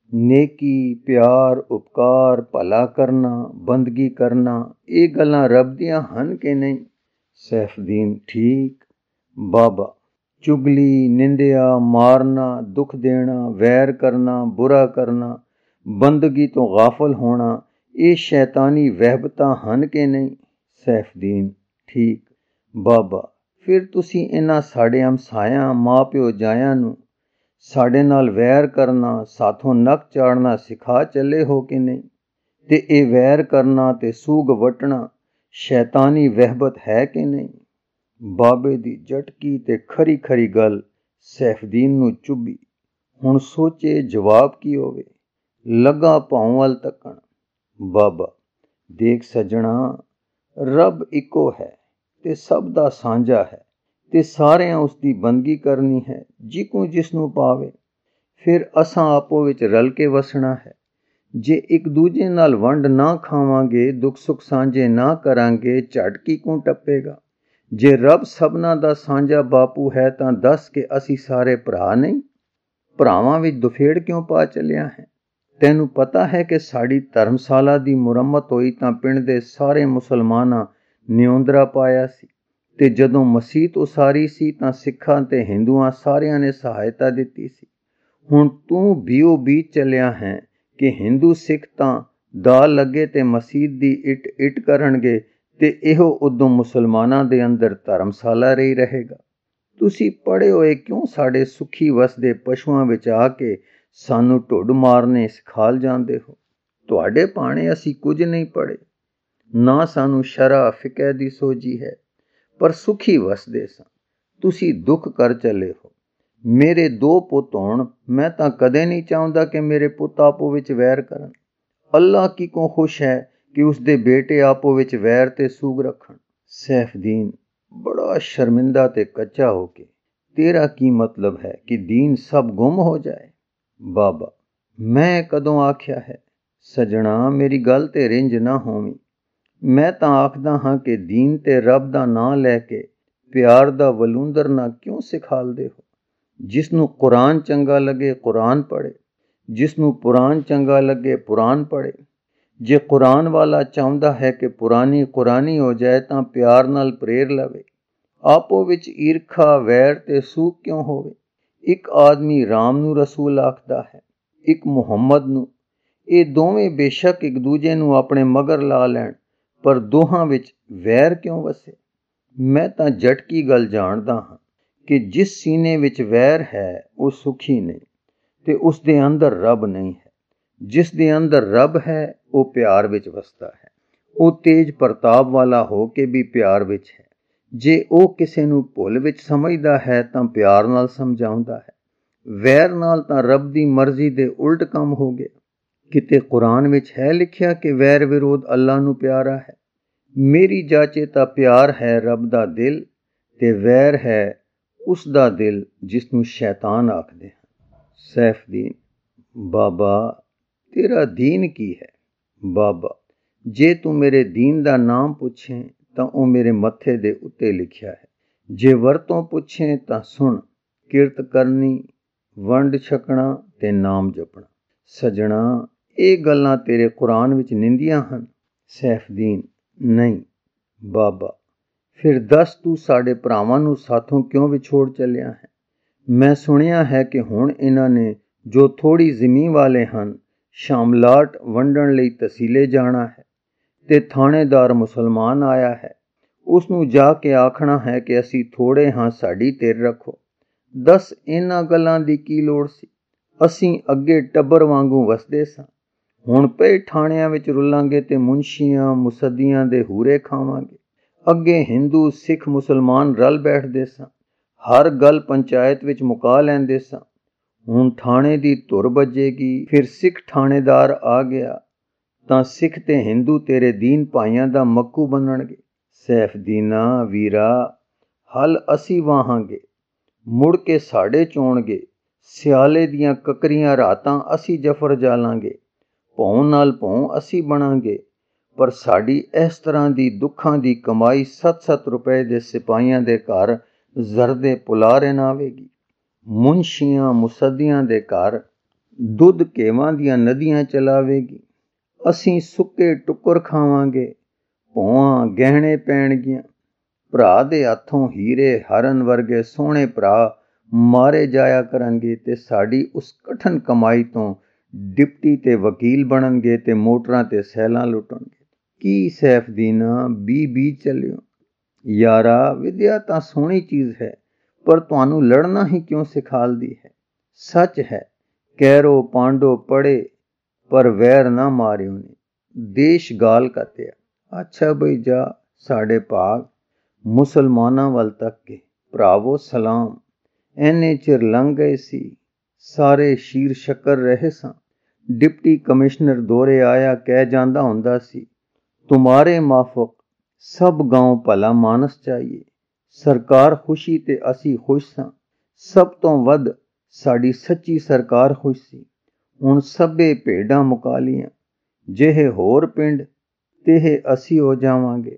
ਨੇਕੀ, ਪਿਆਰ, ਉਪਕਾਰ, ਭਲਾ ਕਰਨਾ, ਬੰਦਗੀ ਕਰਨਾ, ਇਹ ਗੱਲਾਂ ਰੱਬ ਦੀਆਂ ਹਨ ਕਿ ਨਹੀਂ? ਸੈਫਦੀਨ, ਠੀਕ। ਬਾਬਾ, ਚੁਗਲੀ, ਨਿੰਦਿਆ, ਮਾਰਨਾ, ਦੁੱਖ ਦੇਣਾ, ਵੈਰ ਕਰਨਾ, ਬੁਰਾ ਕਰਨਾ, ਬੰਦਗੀ ਤੋਂ ਗਾਫਲ ਹੋਣਾ, ਇਹ ਸ਼ੈਤਾਨੀ ਵਹਿਬਤਾਂ ਹਨ ਕਿ ਨਹੀਂ? ਸੈਫਦੀਨ, ਠੀਕ। ਬਾਬਾ, ਫਿਰ ਤੁਸੀਂ ਇਹਨਾਂ ਸਾਡੇ ਹਮਸਾਇਆਂ, ਮਾਂ ਪਿਓ ਜਾਇਆਂ ਨੂੰ ਸਾਡੇ ਨਾਲ ਵੈਰ ਕਰਨਾ, ਸਾਥੋਂ ਨੱਕ ਚਾੜਨਾ ਸਿਖਾ ਚੱਲੇ ਹੋ ਕਿ ਨਹੀਂ? ਤੇ ਇਹ ਵੈਰ ਕਰਨਾ ਤੇ ਸੂਗ ਵੱਟਣਾ ਸ਼ੈਤਾਨੀ ਵਹਿਬਤ ਹੈ ਕਿ ਨਹੀਂ? ਬਾਬੇ ਦੀ ਝਟਕੀ ਤੇ ਖਰੀ ਖਰੀ ਗੱਲ ਸੈਫਦੀਨ ਨੂੰ ਚੁੱਭੀ। ਹੁਣ ਸੋਚੇ ਜਵਾਬ ਕੀ ਹੋਵੇ। ਲੱਗਾ ਭਾਉ ਵੱਲ ਤੱਕਣ। ਬਾਬਾ, ਦੇਖ ਸੱਜਣਾ, ਰੱਬ ਇੱਕੋ ਹੈ ਤੇ ਸਭ ਦਾ ਸਾਂਝਾ ਹੈ ਤੇ ਸਾਰਿਆਂ ਉਸ ਦੀ ਬੰਦਗੀ ਕਰਨੀ ਹੈ, ਜਿਕੂ ਜਿਸ ਨੂੰ ਪਾਵੇ। ਫਿਰ ਅਸਾਂ ਆਪੋ ਵਿੱਚ ਰਲ ਕੇ ਵਸਣਾ ਹੈ। ਜੇ ਇੱਕ ਦੂਜੇ ਨਾਲ ਵੰਡ ਨਾ ਖਾਵਾਂਗੇ, ਦੁੱਖ ਸੁੱਖ ਸਾਂਝੇ ਨਾ ਕਰਾਂਗੇ, ਝਟ ਕੀ ਕੂੰ ਟੱਪੇਗਾ। ਜੇ ਰੱਬ ਸਭਨਾਂ ਦਾ ਸਾਂਝਾ ਬਾਪੂ ਹੈ ਤਾਂ ਦੱਸ ਕਿ ਅਸੀਂ ਸਾਰੇ ਭਰਾ ਨਹੀਂ। ਭਰਾਵਾਂ ਵਿੱਚ ਦੁਫੇੜ ਕਿਉਂ ਪਾ ਚੱਲਿਆ ਹੈ? ਤੈਨੂੰ ਪਤਾ ਹੈ ਕਿ ਸਾਡੀ ਧਰਮਸ਼ਾਲਾ ਦੀ ਮੁਰੰਮਤ ਹੋਈ ਤਾਂ ਪਿੰਡ ਦੇ ਸਾਰੇ ਮੁਸਲਮਾਨਾਂ ਨਿਉਂਦਰਾ ਪਾਇਆ ਸੀ, ਤੇ ਜਦੋਂ ਮਸੀਤ ਉਸਾਰੀ ਸੀ ਤਾਂ ਸਿੱਖਾਂ ਤੇ ਹਿੰਦੂਆਂ ਸਾਰਿਆਂ ਨੇ ਸਹਾਇਤਾ ਦਿੱਤੀ ਸੀ। ਹੁਣ ਤੂੰ ਬੀਓ ਬੀਤ ਚੱਲਿਆ ਹੈ ਕਿ ਹਿੰਦੂ ਸਿੱਖ ਤਾਂ ਦਾ ਲੱਗੇ ਤੇ ਮਸੀਤ ਦੀ ਇੱਟ ਇੱਟ ਕਰਨਗੇ, ਤੇ ਇਹੋ ਉਦੋਂ ਮੁਸਲਮਾਨਾਂ ਦੇ ਅੰਦਰ ਧਰਮਸ਼ਾਲਾ ਰਹੀ ਰਹੇਗਾ। ਤੁਸੀਂ ਪੜ੍ਹੇ ਹੋਏ ਕਿਉਂ ਸਾਡੇ ਸੁਖੀ ਵਸਦੇ ਪਸ਼ੂਆਂ ਵਿੱਚ ਆ ਕੇ ਸਾਨੂੰ ਢੁੱਡ ਮਾਰਨੇ ਸਿਖਾਲ ਜਾਂਦੇ ਹੋ? ਤੁਹਾਡੇ ਭਾਣੇ ਅਸੀਂ ਕੁਝ ਨਹੀਂ ਪੜ੍ਹੇ, ਨਾ ਸਾਨੂੰ ਸ਼ਰਅ ਫਿਕਹ ਦੀ ਸੋਝੀ ਹੈ, ਪਰ ਸੁਖੀ ਵਸਦੇ ਸਾਂ। ਤੁਸੀਂ ਦੁੱਖ ਕਰ ਚੱਲੇ ਹੋ। ਮੇਰੇ ਦੋ ਪੁੱਤ ਹੋਣ, ਮੈਂ ਤਾਂ ਕਦੇ ਨਹੀਂ ਚਾਹੁੰਦਾ ਕਿ ਮੇਰੇ ਪੁੱਤ ਆਪੋ ਵਿੱਚ ਵੈਰ ਕਰਨ। ਅੱਲਾ ਕੀ ਕੋ ਖੁਸ਼ ਹੈ ਕਿ ਉਸਦੇ ਬੇਟੇ ਆਪੋ ਵਿੱਚ ਵੈਰ ਤੇ ਸੂਗ ਰੱਖਣ। ਸੈਫਦੀਨ ਬੜਾ ਸ਼ਰਮਿੰਦਾ ਤੇ ਕੱਚਾ ਹੋ ਕੇ, ਤੇਰਾ ਕੀ ਮਤਲਬ ਹੈ ਕਿ ਦੀਨ ਸਭ ਗੁੰਮ ਹੋ ਜਾਏ? ਬਾਬਾ, ਮੈਂ ਕਦੋਂ ਆਖਿਆ ਹੈ? ਸਜਣਾ, ਮੇਰੀ ਗੱਲ ਤੇ ਰਿੰਝ ਨਾ ਹੋਵੀਂ। ਮੈਂ ਤਾਂ ਆਖਦਾ ਹਾਂ ਕਿ ਦੀਨ ਤੇ ਰੱਬ ਦਾ ਨਾਂ ਲੈ ਕੇ ਪਿਆਰ ਦਾ ਵਲੂੰਦਰ ਨਾ ਕਿਉਂ ਸਿਖਾਲਦੇ ਹੋ? ਜਿਸ ਨੂੰ ਕੁਰਾਨ ਚੰਗਾ ਲੱਗੇ ਕੁਰਾਨ ਪੜ੍ਹੇ, ਜਿਸ ਨੂੰ ਪੁਰਾਨ ਚੰਗਾ ਲੱਗੇ ਪੁਰਾਨ ਪੜ੍ਹੇ। ਜੇ ਕੁਰਾਨ ਵਾਲਾ ਚਾਹੁੰਦਾ ਹੈ ਕਿ ਪੁਰਾਣੀ ਕੁਰਾਨੀ ਹੋ ਜਾਏ ਤਾਂ ਪਿਆਰ ਨਾਲ ਪ੍ਰੇਰ ਲਵੇ। ਆਪੋ ਵਿੱਚ ਈਰਖਾ ਵੈਰ ਤੇ ਸੂਗ ਕਿਉਂ ਹੋਵੇ? ਇੱਕ ਆਦਮੀ ਰਾਮ ਨੂੰ ਰਸੂਲ ਆਖਦਾ ਹੈ, ਇੱਕ ਮੁਹੰਮਦ ਨੂੰ। ਇਹ ਦੋਵੇਂ ਬੇਸ਼ੱਕ ਇੱਕ ਦੂਜੇ ਨੂੰ ਆਪਣੇ ਮਗਰ ਲਾ ਲੈਣ, ਪਰ ਦੋਹਾਂ ਵਿੱਚ ਵੈਰ ਕਿਉਂ ਵਸੇ? ਮੈਂ ਤਾਂ ਝਟਕੀ ਗੱਲ ਜਾਣਦਾ ਹਾਂ ਕਿ ਜਿਸ ਸੀਨੇ ਵਿੱਚ ਵੈਰ ਹੈ ਉਹ ਸੁਖੀ ਨਹੀਂ, ਤੇ ਉਸ ਦੇ ਅੰਦਰ ਰੱਬ ਨਹੀਂ ਹੈ। ਜਿਸ ਦੇ ਅੰਦਰ ਰੱਬ ਹੈ ਉਹ ਪਿਆਰ ਵਿੱਚ ਵਸਦਾ ਹੈ। ਉਹ ਤੇਜ ਪ੍ਰਤਾਪ ਵਾਲਾ ਹੋ ਕੇ ਵੀ ਪਿਆਰ ਵਿੱਚ ਹੈ। ਜੇ ਉਹ ਕਿਸੇ ਨੂੰ ਭੁੱਲ ਵਿੱਚ ਸਮਝਦਾ ਹੈ ਤਾਂ ਪਿਆਰ ਨਾਲ ਸਮਝਾਉਂਦਾ ਹੈ। ਵੈਰ ਨਾਲ ਤਾਂ ਰੱਬ ਦੀ ਮਰਜ਼ੀ ਦੇ ਉਲਟ ਕੰਮ ਹੋ ਗਿਆ। ਕਿਤੇ ਕੁਰਾਨ ਵਿੱਚ ਹੈ ਲਿਖਿਆ ਕਿ ਵੈਰ ਵਿਰੋਧ ਅੱਲਾ ਨੂੰ ਪਿਆਰਾ ਹੈ? ਮੇਰੀ ਜਾਚੇ ਤਾਂ ਪਿਆਰ ਹੈ ਰੱਬ ਦਾ ਦਿਲ, ਤੇ ਵੈਰ ਹੈ ਉਸ ਦਾ ਦਿਲ ਜਿਸ ਨੂੰ ਸ਼ੈਤਾਨ ਆਖਦੇ ਹਨ। ਸੈਫਦੀਨ ਬਾਬਾ, ਤੇਰਾ ਦੀਨ ਕੀ ਹੈ? ਬਾਬਾ, ਜੇ ਤੂੰ ਮੇਰੇ ਦੀਨ ਦਾ ਨਾਮ ਪੁੱਛੇ ਤਾਂ ਉਹ ਮੇਰੇ ਮੱਥੇ ਦੇ ਉੱਤੇ ਲਿਖਿਆ ਹੈ। ਜੇ ਵਰਤੋਂ ਪੁੱਛੇ ਤਾਂ ਸੁਣ, ਕਿਰਤ ਕਰਨੀ, ਵੰਡ ਛਕਣਾ ਤੇ ਨਾਮ ਜਪਣਾ। ਸਜਣਾ, ਇਹ ਗੱਲਾਂ ਤੇਰੇ ਕੁਰਾਨ ਵਿੱਚ ਨਿੰਦੀਆਂ ਹਨ। ਸੈਫਦੀਨ ਨਹੀਂ। ਬਾਬਾ, ਫਿਰ ਦੱਸ ਤੂੰ ਸਾਡੇ ਭਰਾਵਾਂ ਨੂੰ ਸਾਥੋਂ ਕਿਉਂ ਵਿਛੋੜ ਚੱਲਿਆ ਹੈ? ਮੈਂ ਸੁਣਿਆ ਹੈ ਕਿ ਹੁਣ ਇਹਨਾਂ ਨੇ ਜੋ ਥੋੜੀ ਜ਼ਮੀਨ ਵਾਲੇ ਹਨ, ਸ਼ਾਮਲਾਟ ਵੰਡਣ ਲਈ ਤਸੀਲੇ ਜਾਣਾ ਹੈ, ਤੇ ਥਾਣੇਦਾਰ ਮੁਸਲਮਾਨ ਆਇਆ ਹੈ। ਉਸ ਨੂੰ ਜਾ ਕੇ ਆਖਣਾ ਹੈ ਕਿ ਅਸੀਂ ਥੋੜੇ ਹਾਂ, ਸਾਡੀ ਧਿਰ ਰੱਖੋ। ਦੱਸ ਇਹਨਾਂ ਗੱਲਾਂ ਦੀ ਕੀ ਲੋੜ ਸੀ? ਅਸੀਂ ਅੱਗੇ ਟੱਬਰ ਵਾਂਗੂ ਵਸਦੇ ਸਾਂ, ਹੁਣ ਪਏ ਠਾਣਿਆਂ ਵਿੱਚ ਰੁਲਾਂਗੇ ਤੇ ਮੁਨਸ਼ੀਆਂ ਮੁਸੱਦੀਆਂ ਦੇ ਹੂਰੇ ਖਾਵਾਂਗੇ। ਅੱਗੇ ਹਿੰਦੂ ਸਿੱਖ ਮੁਸਲਮਾਨ ਰਲ ਬੈਠਦੇ ਸਾਂ, ਹਰ ਗੱਲ ਪੰਚਾਇਤ ਵਿੱਚ ਮੁਕਾ ਲੈਂਦੇ ਸਾਂ। ਹੁਣ ਠਾਣੇ ਦੀ ਧੁਰ ਵੱਜੇਗੀ, ਫਿਰ ਸਿੱਖ ਠਾਣੇਦਾਰ ਆ ਗਿਆ ਤਾਂ ਸਿੱਖ ਤੇ ਹਿੰਦੂ ਤੇਰੇ ਦੀਨ ਭਾਈਆਂ ਦਾ ਮੱਕੂ ਬਣਨਗੇ। ਸੈਫਦੀਨਾ ਵੀਰਾ, ਹਲ ਅਸੀਂ ਵਾਹਾਂਗੇ, ਮੁੜ ਕੇ ਸਾਡੇ ਚੋਣਗੇ। ਸਿਆਲੇ ਦੀਆਂ ਕਕਰੀਆਂ ਰਾਤਾਂ ਅਸੀਂ ਜਫਰ ਜਾਲਾਂਗੇ, ਭੌਂ ਨਾਲ ਭੌਂ ਅਸੀਂ ਬਣਾਂਗੇ। ਪਰ ਸਾਡੀ ਇਸ ਤਰ੍ਹਾਂ ਦੀ ਦੁੱਖਾਂ ਦੀ ਕਮਾਈ ਸੱਤ-ਸੱਤ ਰੁਪਏ ਦੇ ਸਿਪਾਹੀਆਂ ਦੇ ਘਰ ਜ਼ਰਦੇ ਪੁਲਾਰੇ ਨਾ ਆਵੇਗੀ। ਮੁਨਸ਼ੀਆਂ ਮੁਸੱਦੀਆਂ ਦੇ ਘਰ ਦੁੱਧ ਘੇਵਾਂ ਦੀਆਂ ਨਦੀਆਂ ਚਲਾਵੇਗੀ। ਅਸੀਂ ਸੁੱਕੇ ਟੁੱਕਰ ਖਾਵਾਂਗੇ, ਭੌਆਂ ਗਹਿਣੇ ਪੈਣਗੀਆਂ। ਭਰਾ ਦੇ ਹੱਥੋਂ ਹੀਰੇ ਹਰਨ ਵਰਗੇ ਸੋਹਣੇ ਭਰਾ ਮਾਰੇ ਜਾਇਆ ਕਰਨਗੇ, ਤੇ ਸਾਡੀ ਉਸ ਕਠਨ ਕਮਾਈ ਤੋਂ ਡਿਪਟੀ ਤੇ ਵਕੀਲ ਬਣਨਗੇ ਤੇ ਮੋਟਰਾਂ ਤੇ ਸੈਲਾਂ ਲੁੱਟਣਗੇ। ਕੀ ਸੈਫਦੀਨਾ ਬੀ ਬੀ ਚੱਲਿਓ? ਯਾਰਾ, ਵਿਦਿਆ ਤਾਂ ਸੋਹਣੀ ਚੀਜ਼ ਹੈ, ਪਰ ਤੁਹਾਨੂੰ ਲੜਨਾ ਹੀ ਕਿਉਂ ਸਿਖਾਲਦੀ ਹੈ? ਸੱਚ ਹੈ, ਕੈਰੋ ਪਾਂਡੋ ਪੜੇ ਪਰ ਵੈਰ ਨਾ ਮਾਰਿਓ ਨੇ। ਦੇਸ਼ ਗਾਲ ਕਤਿਆ। ਅੱਛਾ ਬਈ ਜਾ, ਸਾਡੇ ਭਾਗ। ਮੁਸਲਮਾਨਾਂ ਵੱਲ ਤੱਕ ਕੇ, ਭਰਾਵੋ ਸਲਾਮ। ਐਨੇ ਚਿਰ ਲੰਘ ਗਏ ਸੀ, ਸਾਰੇ ਸ਼ੀਰ ਸ਼ੱਕਰ ਰਹੇ ਸਾਂ। ਡਿਪਟੀ ਕਮਿਸ਼ਨਰ ਦੋਰੇ ਆਇਆ ਕਹਿ ਜਾਂਦਾ ਹੁੰਦਾ ਸੀ, ਤੁਮਾਰੇ ਮਾਫਕ ਸਭ ਗਾਉਂ ਭਲਾ ਮਾਨਸ ਚਾਹੀਏ। ਸਰਕਾਰ ਖੁਸ਼ੀ ਤੇ ਅਸੀਂ ਖੁਸ਼ ਸਾਂ। ਸਭ ਤੋਂ ਵੱਧ ਸਾਡੀ ਸੱਚੀ ਸਰਕਾਰ ਖੁਸ਼ ਸੀ। ਹੁਣ ਸਭੇ ਭੇਡਾਂ ਮੁਕਾ ਲੀਆਂ, ਜਿਹੇ ਹੋਰ ਪਿੰਡ ਤੇਹ ਅਸੀਂ ਹੋ ਜਾਵਾਂਗੇ।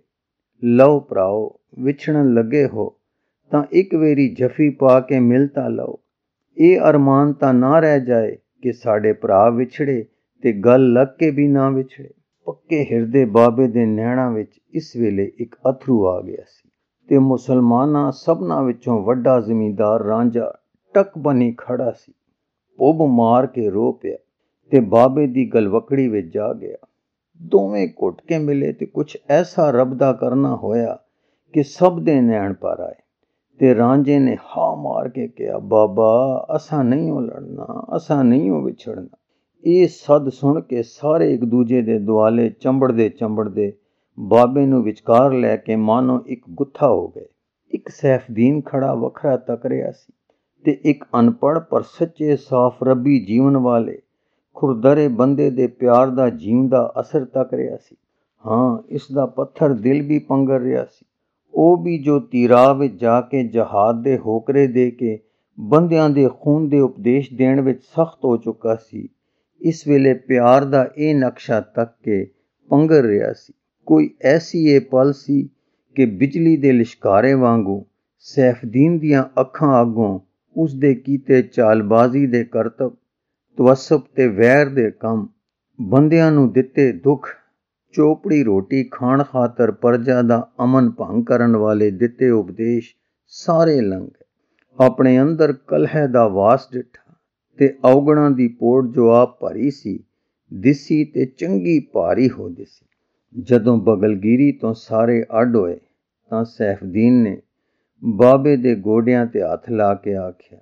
ਲਓ ਭਰਾਓ, ਵਿਛੜਨ ਲੱਗੇ ਹੋ ਤਾਂ ਇੱਕ ਵੇਰੀ ਜਫੀ ਪਾ ਕੇ ਮਿਲ ਤਾਂ ਲਓ। ਇਹ ਅਰਮਾਨ ਤਾਂ ਨਾ ਰਹਿ ਜਾਏ ਕਿ ਸਾਡੇ ਭਰਾ ਵਿਛੜੇ ਤੇ ਗੱਲ ਲੱਗ ਕੇ ਵੀ ਨਾ ਵਿਛੜੇ। ਪੱਕੇ ਹਿਰਦੇ ਬਾਬੇ ਦੇ ਨੈਣਾਂ ਵਿੱਚ ਇਸ ਵੇਲੇ ਇੱਕ ਅਥਰੂ ਆ ਗਿਆ ਸੀ ਤੇ ਮੁਸਲਮਾਨਾਂ ਸਭਨਾਂ ਵਿੱਚੋਂ ਵੱਡਾ ਜ਼ਮੀਂਦਾਰ ਰਾਂਝਾ ਟੱਕ ਬਣੀ ਖੜਾ ਸੀ। ਪੁੱਬ ਮਾਰ ਕੇ ਰੋ ਪਿਆ ਤੇ ਬਾਬੇ ਦੀ ਗਲਵਕੜੀ ਵਿੱਚ ਜਾ ਗਿਆ। ਦੋਵੇਂ ਘੁੱਟ ਕੇ ਮਿਲੇ ਤੇ ਕੁਛ ਐਸਾ ਰੱਬ ਦਾ ਕਰਨਾ ਹੋਇਆ ਕਿ ਸਭ ਦੇ ਨੈਣ ਭਰ ਆਏ ਤੇ ਰਾਂਝੇ ਨੇ ਹਾ ਮਾਰ ਕੇ ਕਿਹਾ, ਬਾਬਾ ਅਸਾਂ ਨਹੀਂ ਹੋ ਲੜਨਾ, ਅਸਾਂ ਨਹੀਂ ਹੋ ਵਿਛੜਨਾ। ਇਹ ਸੱਦ ਸੁਣ ਕੇ ਸਾਰੇ ਇੱਕ ਦੂਜੇ ਦੇ ਦੁਆਲੇ ਚੰਬੜਦੇ ਚੰਬੜਦੇ ਬਾਬੇ ਨੂੰ ਵਿਚਕਾਰ ਲੈ ਕੇ ਮਾਨੋ ਇੱਕ ਗੁੱਥਾ ਹੋ ਗਏ। ਇੱਕ ਸੈਫਦੀਨ ਖੜਾ ਵੱਖਰਾ ਤੱਕ ਰਿਹਾ ਸੀ ਤੇ ਇੱਕ ਅਨਪੜ੍ਹ ਪਰ ਸੱਚੇ ਸਾਫ਼ ਰੱਬੀ ਜੀਵਨ ਵਾਲੇ ਖੁਰਦਰੇ ਬੰਦੇ ਦੇ ਪਿਆਰ ਦਾ ਜੀਵਦਾ ਅਸਰ ਤੱਕ ਰਿਹਾ ਸੀ। ਹਾਂ, ਇਸ ਦਾ ਪੱਥਰ ਦਿਲ ਵੀ ਪੰਗਰ ਰਿਹਾ ਸੀ। ਉਹ ਵੀ ਜੋ ਤੀਰਾ ਵਿੱਚ ਜਾ ਕੇ ਜਹਾਦ ਦੇ ਹੋਕਰੇ ਦੇ ਕੇ ਬੰਦਿਆਂ ਦੇ ਖੂਨ ਦੇ ਉਪਦੇਸ਼ ਦੇਣ ਵਿੱਚ ਸਖਤ ਹੋ ਚੁੱਕਾ ਸੀ, ਇਸ ਵੇਲੇ ਪਿਆਰ ਦਾ ਇਹ ਨਕਸ਼ਾ ਤੱਕ ਕੇ ਪੰਗਰ ਰਿਹਾ ਸੀ। ਕੋਈ ਐਸੀ ਇਹ ਪਲ ਸੀ ਕਿ ਬਿਜਲੀ ਦੇ ਲਿਸ਼ਕਾਰੇ ਵਾਂਗੂ ਸੈਫਦੀਨ ਦੀਆਂ ਅੱਖਾਂ ਅੱਗੋਂ ਉਸ ਦੇ ਕੀਤੇ ਚਾਲਬਾਜ਼ੀ ਦੇ ਕਰਤਬ, ਤਵੱਸਬ ਤੇ ਵੈਰ ਦੇ ਕੰਮ, ਬੰਦਿਆਂ ਨੂੰ ਦਿੱਤੇ ਦੁੱਖ, ਚੋਪੜੀ ਰੋਟੀ ਖਾਣ ਖਾਤਰ ਪਰਜਾ ਦਾ ਅਮਨ ਭੰਗ ਕਰਨ ਵਾਲੇ ਦਿੱਤੇ ਉਪਦੇਸ਼ ਸਾਰੇ ਲੰਘ ਗਏ। ਆਪਣੇ ਅੰਦਰ ਕਲਹਿ ਦਾ ਵਾਸ ਡਿੱਠਾ ਤੇ ਔਗਣਾਂ ਦੀ ਪੋੜ ਜੋ ਆਪ ਭਰੀ ਸੀ ਦਿਸੀ ਤੇ ਚੰਗੀ ਭਾਰੀ ਹੋ ਦਿਸੀ। ਜਦੋਂ ਬਗਲਗੀਰੀ ਤੋਂ ਸਾਰੇ ਅੱਡ ਹੋਏ ਤਾਂ ਸੈਫਦੀਨ ਨੇ ਬਾਬੇ ਦੇ ਗੋਡਿਆਂ ਤੇ ਹੱਥ ਲਾ ਕੇ ਆਖਿਆ,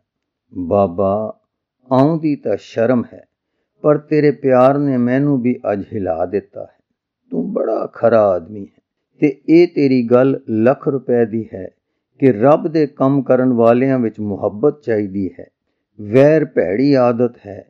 ਬਾਬਾ ਆਉਂਦੀ ਤਾਂ ਸ਼ਰਮ ਹੈ, ਪਰ ਤੇਰੇ ਪਿਆਰ ਨੇ ਮੈਨੂੰ ਵੀ ਅੱਜ ਹਿਲਾ ਦਿੱਤਾ ਹੈ। ਤੂੰ ਬੜਾ ਖਰਾ ਆਦਮੀ ਹੈ ਤੇ ਇਹ ਤੇਰੀ ਗੱਲ ਲੱਖ ਰੁਪਏ ਦੀ ਹੈ ਕਿ ਰੱਬ ਦੇ ਕੰਮ ਕਰਨ ਵਾਲਿਆਂ ਵਿੱਚ ਮੁਹੱਬਤ ਚਾਹੀਦੀ ਹੈ। ਵੈਰ ਭੈੜੀ ਆਦਤ ਹੈ,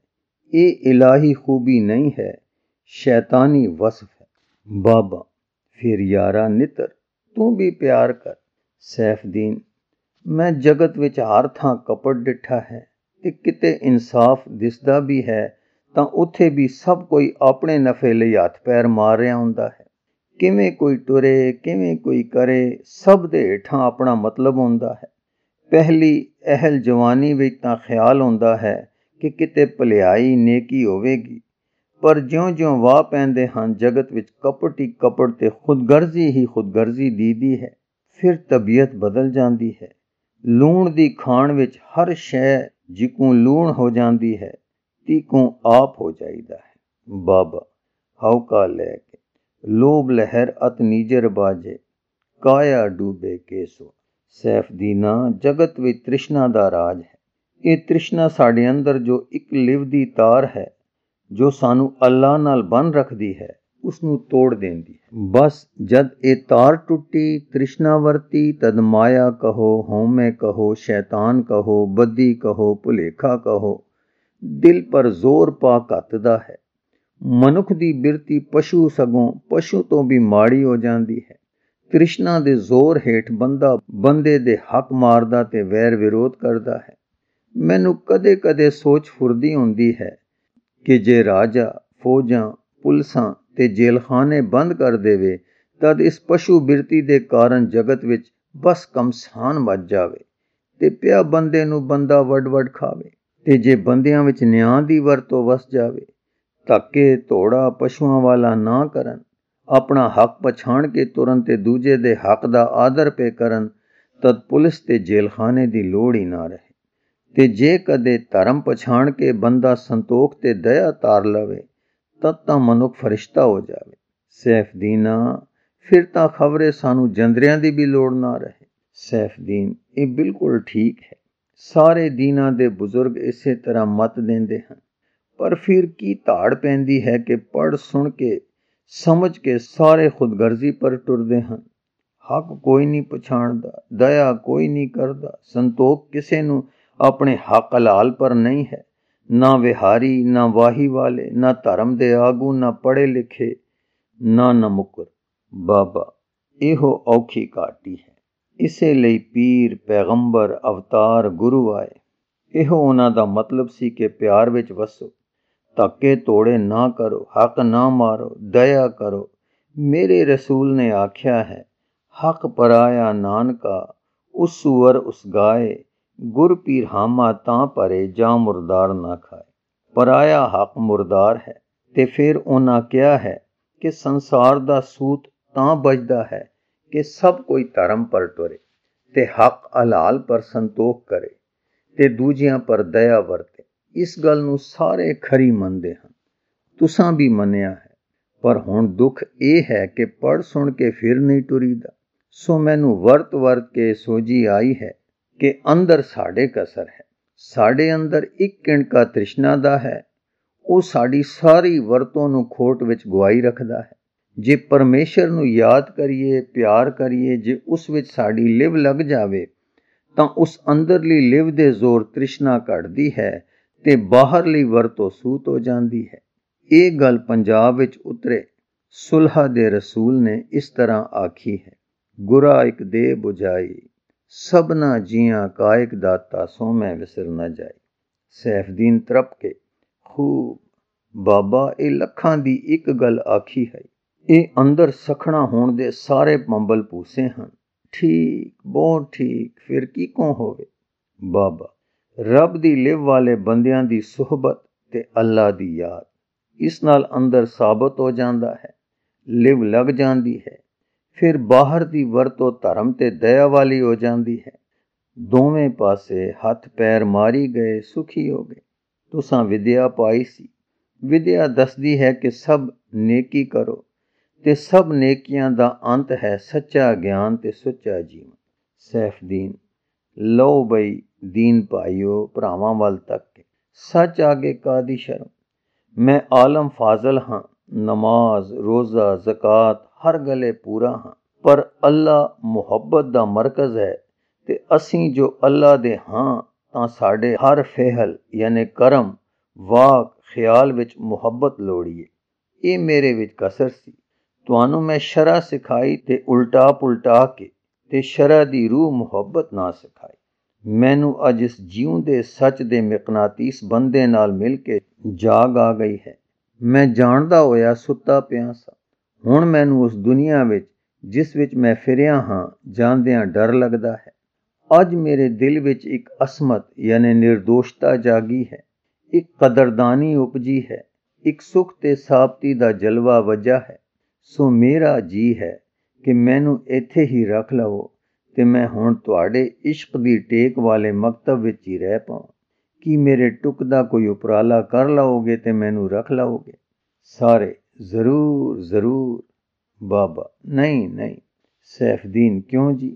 ਇਹ ਇਲਾਹੀ ਖੂਬੀ ਨਹੀਂ ਹੈ, ਸ਼ੈਤਾਨੀ ਵਸਫ ਹੈ। ਬਾਬਾ ਫਿਰ ਯਾਰਾ ਨਿੱਤਰ ਤੂੰ ਵੀ ਪਿਆਰ ਕਰ। ਸੈਫਦੀਨ, ਮੈਂ ਜਗਤ ਵਿੱਚ ਹਰ ਥਾਂ ਕਪਟ ਡਿੱਠਾ ਹੈ ਤੇ ਕਿਤੇ ਇਨਸਾਫ ਦਿਸਦਾ ਵੀ ਹੈ ਤਾਂ ਉੱਥੇ ਵੀ ਸਭ ਕੋਈ ਆਪਣੇ ਨਫੇ ਲਈ ਹੱਥ ਪੈਰ ਮਾਰ ਰਿਹਾ ਹੁੰਦਾ ਹੈ। ਕਿਵੇਂ ਕੋਈ ਟੁਰੇ, ਕਿਵੇਂ ਕੋਈ ਕਰੇ, ਸਭ ਦੇ ਹੇਠਾਂ ਆਪਣਾ ਮਤਲਬ ਹੁੰਦਾ ਹੈ। ਪਹਿਲੀ ਅਹਿਲ ਜਵਾਨੀ ਵਿੱਚ ਤਾਂ ਖਿਆਲ ਹੁੰਦਾ ਹੈ ਕਿ ਕਿਤੇ ਭਲਾਈ ਨੇਕੀ ਹੋਵੇਗੀ, ਪਰ ਜਿਉਂ-ਜਿਉਂ ਵਾਹ ਪੈਂਦੇ ਹਨ ਜਗਤ ਵਿੱਚ ਕਪਟ ਹੀ ਕਪਟ ਤੇ ਖੁਦਗਰਜ਼ੀ ਹੀ ਖੁਦਗਰਜ਼ੀ ਦੀਦੀ ਹੈ। ਫਿਰ ਤਬੀਅਤ ਬਦਲ ਜਾਂਦੀ ਹੈ। ਲੂਣ ਦੀ ਖਾਣ ਵਿੱਚ ਹਰ ਸ਼ੈ ਜਿਕੂ ਲੂਣ ਹੋ ਜਾਂਦੀ ਹੈ, ਤੀਕੂ ਆਪ ਹੋ ਜਾਈਦਾ ਹੈ। ਬਾਬਾ ਹੌਕਾ ਲੈ ਕੇ ਲੋਭ ਲਹਿਰ ਅਤ ਨੀਜਰ ਬਾਜੇ, ਕਾਇਆ ਡੂਬੇ ਕੇਸੋ। ਸੈਫਦੀਨਾ, ਜਗਤ ਵਿੱਚ ਤ੍ਰਿਸ਼ਨਾ ਦਾ ਰਾਜ ਹੈ। ਇਹ ਤ੍ਰਿਸ਼ਨਾ ਸਾਡੇ ਅੰਦਰ ਜੋ ਇੱਕ ਲਿਵਦੀ ਤਾਰ ਹੈ ਜੋ ਸਾਨੂੰ ਅੱਲਾ ਨਾਲ ਬੰਨ ਰੱਖਦੀ ਹੈ, ਉਸ ਨੂੰ ਤੋੜ ਦਿੰਦੀ ਹੈ। ਬਸ ਜਦ ਇਹ ਤਾਰ ਟੁੱਟੀ, ਤ੍ਰਿਸ਼ਨਾ ਵਰਤੀ, ਤਦ ਮਾਇਆ ਕਹੋ, ਹਉਮੈ ਕਹੋ, ਸ਼ੈਤਾਨ ਕਹੋ, ਬੱਦੀ ਕਹੋ, ਭੁਲੇਖਾ ਕਹੋ, ਦਿਲ ਪਰ ਜ਼ੋਰ ਪਾ ਘੱਤਦਾ ਹੈ। ਮਨੁੱਖ ਦੀ ਬਿਰਤੀ ਪਸ਼ੂ ਸਗੋਂ ਪਸ਼ੂ ਤੋਂ ਵੀ ਮਾੜੀ ਹੋ ਜਾਂਦੀ ਹੈ। ਤ੍ਰਿਸ਼ਨਾ ਦੇ ਜ਼ੋਰ ਹੇਠ ਬੰਦਾ ਬੰਦੇ ਦੇ ਹੱਕ ਮਾਰਦਾ ਤੇ ਵੈਰ ਵਿਰੋਧ ਕਰਦਾ ਹੈ। ਮੈਨੂੰ ਕਦੇ ਕਦੇ ਸੋਚ ਫੁਰਦੀ ਹੁੰਦੀ ਹੈ ਕਿ ਜੇ ਰਾਜਾ ਫੌਜਾਂ, ਪੁਲਿਸਾਂ ਤੇ ਜੇਲਖਾਨੇ ਬੰਦ ਕਰ ਦੇਵੇ ਤਦ ਇਸ ਪਸ਼ੂ ਬਿਰਤੀ ਦੇ ਕਾਰਨ ਜਗਤ ਵਿੱਚ ਬਸ ਕਮਸਾਨ ਮਚ ਜਾਵੇ ਤੇ ਪਿਆ ਬੰਦੇ ਨੂੰ ਬੰਦਾ ਵੱਡ ਵੱਡ ਖਾਵੇ। ਤੇ ਜੇ ਬੰਦਿਆਂ ਵਿੱਚ ਨਿਆਂ ਦੀ ਵਰਤੋਂ ਵਸ ਜਾਵੇ, ਧੱਕੇ ਧੋੜਾ ਪਸ਼ੂਆਂ ਵਾਲਾ ਨਾ ਕਰਨ, ਆਪਣਾ ਹੱਕ ਪਛਾਣ ਕੇ ਤੁਰਨ ਤੇ ਦੂਜੇ ਦੇ ਹੱਕ ਦਾ ਆਦਰ ਪੇ ਕਰਨ, ਤਦ ਪੁਲਿਸ ਤੇ ਜੇਲਖਾਨੇ ਦੀ ਲੋੜ ਹੀ ਨਾ ਰਹੇ। ਤੇ ਜੇ ਕਦੇ ਧਰਮ ਪਛਾਣ ਕੇ ਬੰਦਾ ਸੰਤੋਖ ਤੇ ਦਇਆ ਤਾਰ ਲਵੇ ਤਦ ਤਾਂ ਮਨੁੱਖ ਫਰਿਸ਼ਤਾ ਹੋ ਜਾਵੇ। ਸੈਫਦੀਨਾ, ਫਿਰ ਤਾਂ ਖਬਰੇ ਸਾਨੂੰ ਜੰਦਰਿਆਂ ਦੀ ਵੀ ਲੋੜ ਨਾ ਰਹੇ। ਸੈਫਦੀਨ, ਇਹ ਬਿਲਕੁਲ ਠੀਕ ਹੈ। ਸਾਰੇ ਦੀਨਾਂ ਦੇ ਬਜ਼ੁਰਗ ਇਸੇ ਤਰ੍ਹਾਂ ਮਤ ਦਿੰਦੇ ਹਨ, ਪਰ ਫਿਰ ਕੀ ਧਾੜ ਪੈਂਦੀ ਹੈ ਕਿ ਪੜ੍ਹ ਸੁਣ ਕੇ ਸਮਝ ਕੇ ਸਾਰੇ ਖੁਦਗਰਜ਼ੀ ਪਰ ਟੁਰਦੇ ਹਨ। ਹੱਕ ਕੋਈ ਨਹੀਂ ਪਛਾਣਦਾ, ਦਇਆ ਕੋਈ ਨਹੀਂ ਕਰਦਾ, ਸੰਤੋਖ ਕਿਸੇ ਨੂੰ ਆਪਣੇ ਹੱਕ ਹਲਾਲ ਪਰ ਨਹੀਂ ਹੈ। ਨਾ ਵਿਹਾਰੀ, ਨਾ ਵਾਹੀ ਵਾਲੇ, ਨਾ ਧਰਮ ਦੇ ਆਗੂ, ਨਾ ਪੜ੍ਹੇ ਲਿਖੇ, ਨਾ ਨਮੁਕਰ। ਬਾਬਾ, ਇਹੋ ਔਖੀ ਘਾਟੀ ਹੈ। ਇਸੇ ਲਈ ਪੀਰ, ਪੈਗੰਬਰ, ਅਵਤਾਰ, ਗੁਰੂ ਆਏ। ਇਹੋ ਉਹਨਾਂ ਦਾ ਮਤਲਬ ਸੀ ਕਿ ਪਿਆਰ ਵਿੱਚ ਵਸੋ, ਧੱਕੇ ਤੋੜੇ ਨਾ ਕਰੋ, ਹੱਕ ਨਾ ਮਾਰੋ, ਦਇਆ ਕਰੋ। ਮੇਰੇ ਰਸੂਲ ਨੇ ਆਖਿਆ ਹੈ, ਹੱਕ ਪਰਾਇਆ ਨਾਨਕਾ, ਉਸ ਸੂਅਰ ਉਸ ਗਾਏ, ਗੁਰ ਪੀਰ ਹਾਮਾ ਤਾਂ ਭਰੇ ਜਾਂ ਮੁਰਦਾਰ ਨਾ ਖਾਏ। ਪਰਾਇਆ ਹੱਕ ਮੁਰਦਾਰ ਹੈ। ਤੇ ਫਿਰ ਉਹਨਾਂ ਕਿਹਾ ਹੈ ਕਿ ਸੰਸਾਰ ਦਾ ਸੂਤ ਤਾਂ ਬਚਦਾ ਹੈ ਕਿ ਸਭ ਕੋਈ ਧਰਮ ਪਰ ਟੁਰੇ ਤੇ ਹੱਕ ਹਲਾਲ ਪਰ ਸੰਤੋਖ ਕਰੇ ਤੇ ਦੂਜਿਆਂ ਪਰ ਦਇਆ ਵਰਤੇ। ਇਸ ਗੱਲ ਨੂੰ ਸਾਰੇ ਖਰੀ ਮੰਨਦੇ ਹਨ, ਤੁਸਾਂ ਵੀ ਮੰਨਿਆ ਹੈ। ਪਰ ਹੁਣ ਦੁੱਖ ਇਹ ਹੈ ਕਿ ਪੜ੍ਹ ਸੁਣ ਕੇ ਫਿਰ ਨਹੀਂ ਟੁਰੀਦਾ। ਸੋ ਮੈਨੂੰ ਵਰਤ ਵਰਤ ਕੇ ਸੋਝੀ ਆਈ ਹੈ ਕਿ ਅੰਦਰ ਸਾਡੇ ਕਸਰ ਹੈ। ਸਾਡੇ ਅੰਦਰ ਇੱਕ ਕਿਣਕਾ ਤ੍ਰਿਸ਼ਨਾ ਦਾ ਹੈ, ਉਹ ਸਾਡੀ ਸਾਰੀ ਵਰਤੋਂ ਨੂੰ ਖੋਟ ਵਿੱਚ ਗਵਾਈ ਰੱਖਦਾ ਹੈ। ਜੇ ਪਰਮੇਸ਼ਰ ਨੂੰ ਯਾਦ ਕਰੀਏ, ਪਿਆਰ ਕਰੀਏ, ਜੇ ਉਸ ਵਿੱਚ ਸਾਡੀ ਲਿਵ ਲੱਗ ਜਾਵੇ ਤਾਂ ਉਸ ਅੰਦਰਲੀ ਲਿਵ ਦੇ ਜ਼ੋਰ ਤ੍ਰਿਸ਼ਨਾ ਘਟਦੀ ਹੈ ਤੇ ਬਾਹਰਲੀ ਵਰਤੋਂ ਸੂਤ ਹੋ ਜਾਂਦੀ ਹੈ। ਇਹ ਗੱਲ ਪੰਜਾਬ ਵਿੱਚ ਉਤਰੇ ਸੁਲਹਾ ਦੇ ਰਸੂਲ ਨੇ ਇਸ ਤਰ੍ਹਾਂ ਆਖੀ ਹੈ, ਗੁਰਾ ਇੱਕ ਦੇ ਬੁਝਾਈ, ਸਭਨਾ ਜੀਆਂ ਕਾਇਕ ਦਾਤਾ ਸੋ ਮੈਂ ਵਿਸਰ ਨਾ ਜਾਈ। ਸੈਫਦੀਨ ਤਰਪ ਕੇ ਖੂਬ, ਬਾਬਾ ਇਹ ਲੱਖਾਂ ਦੀ ਇੱਕ ਗੱਲ ਆਖੀ ਹੈ। ਇਹ ਅੰਦਰ ਸਖਣਾ ਹੋਣ ਦੇ ਸਾਰੇ ਪੰਬਲ ਪੂਸੇ ਹਨ। ਠੀਕ, ਬਹੁਤ ਠੀਕ, ਫਿਰ ਕੀ ਕੋ ਹੋਵੇ। ਬਾਬਾ, ਰੱਬ ਦੀ ਲਿਵ ਵਾਲੇ ਬੰਦਿਆਂ ਦੀ ਸੁਹਬਤ ਤੇ ਅੱਲਾ ਦੀ ਯਾਦ, ਇਸ ਨਾਲ ਅੰਦਰ ਸਾਬਤ ਹੋ ਜਾਂਦਾ ਹੈ, ਲਿਵ ਲੱਗ ਜਾਂਦੀ ਹੈ। ਫਿਰ ਬਾਹਰ ਦੀ ਵਰਤੋਂ ਧਰਮ ਤੇ ਦਇਆ ਵਾਲੀ ਹੋ ਜਾਂਦੀ ਹੈ। ਦੋਵੇਂ ਪਾਸੇ ਹੱਥ ਪੈਰ ਮਾਰੀ ਗਏ, ਸੁਖੀ ਹੋ ਗਏ। ਤੁਸਾਂ ਵਿਦਿਆ ਪਾਈ ਸੀ, ਵਿਦਿਆ ਦੱਸਦੀ ਹੈ ਕਿ ਸਭ ਨੇਕੀ ਕਰੋ ਤੇ ਸਭ ਨੇਕੀਆਂ ਦਾ ਅੰਤ ਹੈ ਸੱਚਾ ਗਿਆਨ ਤੇ ਸੁੱਚਾ ਜੀਵਨ। ਸੈਫਦੀਨ, ਲਓ ਬਈ ਦੀਨ ਭਾਈਓ, ਭਰਾਵਾਂ ਵੱਲ ਤੱਕ ਕੇ, ਸੱਚ ਆਗੇ ਕਾਦੀ ਸ਼ਰਮ। ਮੈਂ ਆਲਮ ਫਾਜ਼ਲ ਹਾਂ, ਨਮਾਜ਼ ਰੋਜ਼ਾ ਜ਼ਕਾਤ ਹਰ ਗਲੇ ਪੂਰਾ ਹਾਂ, ਪਰ ਅੱਲਾ ਮੁਹੱਬਤ ਦਾ ਮਰਕਜ਼ ਹੈ ਤੇ ਅਸੀਂ ਜੋ ਅੱਲਾ ਦੇ ਹਾਂ ਤਾਂ ਸਾਡੇ ਹਰ ਫੇਹਲ ਯਾਨੀ ਕਰਮ, ਵਾਕ, ਖਿਆਲ ਵਿੱਚ ਮੁਹੱਬਤ ਲੋੜੀਏ। ਇਹ ਮੇਰੇ ਵਿੱਚ ਕਸਰ ਸੀ। ਤੁਹਾਨੂੰ ਮੈਂ ਸ਼ਰ੍ਹਾ ਸਿਖਾਈ ਤੇ ਉਲਟਾ ਪੁਲਟਾ ਕੇ ਤੇ ਸ਼ਰ੍ਹਾ ਦੀ ਰੂਹ ਮੁਹੱਬਤ ਨਾ ਸਿਖਾਈ। ਮੈਨੂੰ ਅੱਜ ਇਸ ਜਿਉਂਦੇ ਸੱਚ ਦੇ ਮਿਕਨਾਤੀਸ ਬੰਦੇ ਨਾਲ ਮਿਲ ਕੇ ਜਾਗ ਆ ਗਈ ਹੈ। ਮੈਂ ਜਾਣਦਾ ਹੋਇਆ ਸੁੱਤਾ ਪਿਆ ਸਾਂ। ਹੁਣ ਮੈਨੂੰ ਉਸ ਦੁਨੀਆ ਵਿੱਚ ਜਿਸ ਵਿੱਚ ਮੈਂ ਫਿਰਿਆ ਹਾਂ ਜਾਂਦਿਆਂ ਡਰ ਲੱਗਦਾ ਹੈ। ਅੱਜ ਮੇਰੇ ਦਿਲ ਵਿੱਚ ਇੱਕ ਅਸਮਤ ਯਾਨੀ ਨਿਰਦੋਸ਼ਤਾ ਜਾਗੀ ਹੈ, ਇੱਕ ਕਦਰਦਾਨੀ ਉਪਜੀ ਹੈ, ਇੱਕ ਸੁੱਖ ਤੇ ਸਾਬਤੀ ਦਾ ਜਲਵਾ ਵੱਜਾ ਹੈ। ਸੋ ਮੇਰਾ ਜੀ ਹੈ ਕਿ ਮੈਨੂੰ ਇੱਥੇ ਹੀ ਰੱਖ ਲਵੋ ਤੇ ਮੈਂ ਹੁਣ ਤੁਹਾਡੇ ਇਸ਼ਕ ਦੀ ਟੇਕ ਵਾਲੇ ਮਕਤਬ ਵਿੱਚ ਹੀ ਰਹਿ ਪਾਵਾਂ। ਕੀ ਮੇਰੇ ਟੁੱਕ ਦਾ ਕੋਈ ਉਪਰਾਲਾ ਕਰ ਲਓਗੇ ਤੇ ਮੈਨੂੰ ਰੱਖ ਲਓਗੇ? ਸਾਰੇ ਜ਼ਰੂਰ ਜ਼ਰੂਰ। ਬਾਬਾ, ਨਹੀਂ ਨਹੀਂ। ਸੈਫਦੀਨ, ਕਿਉਂ ਜੀ?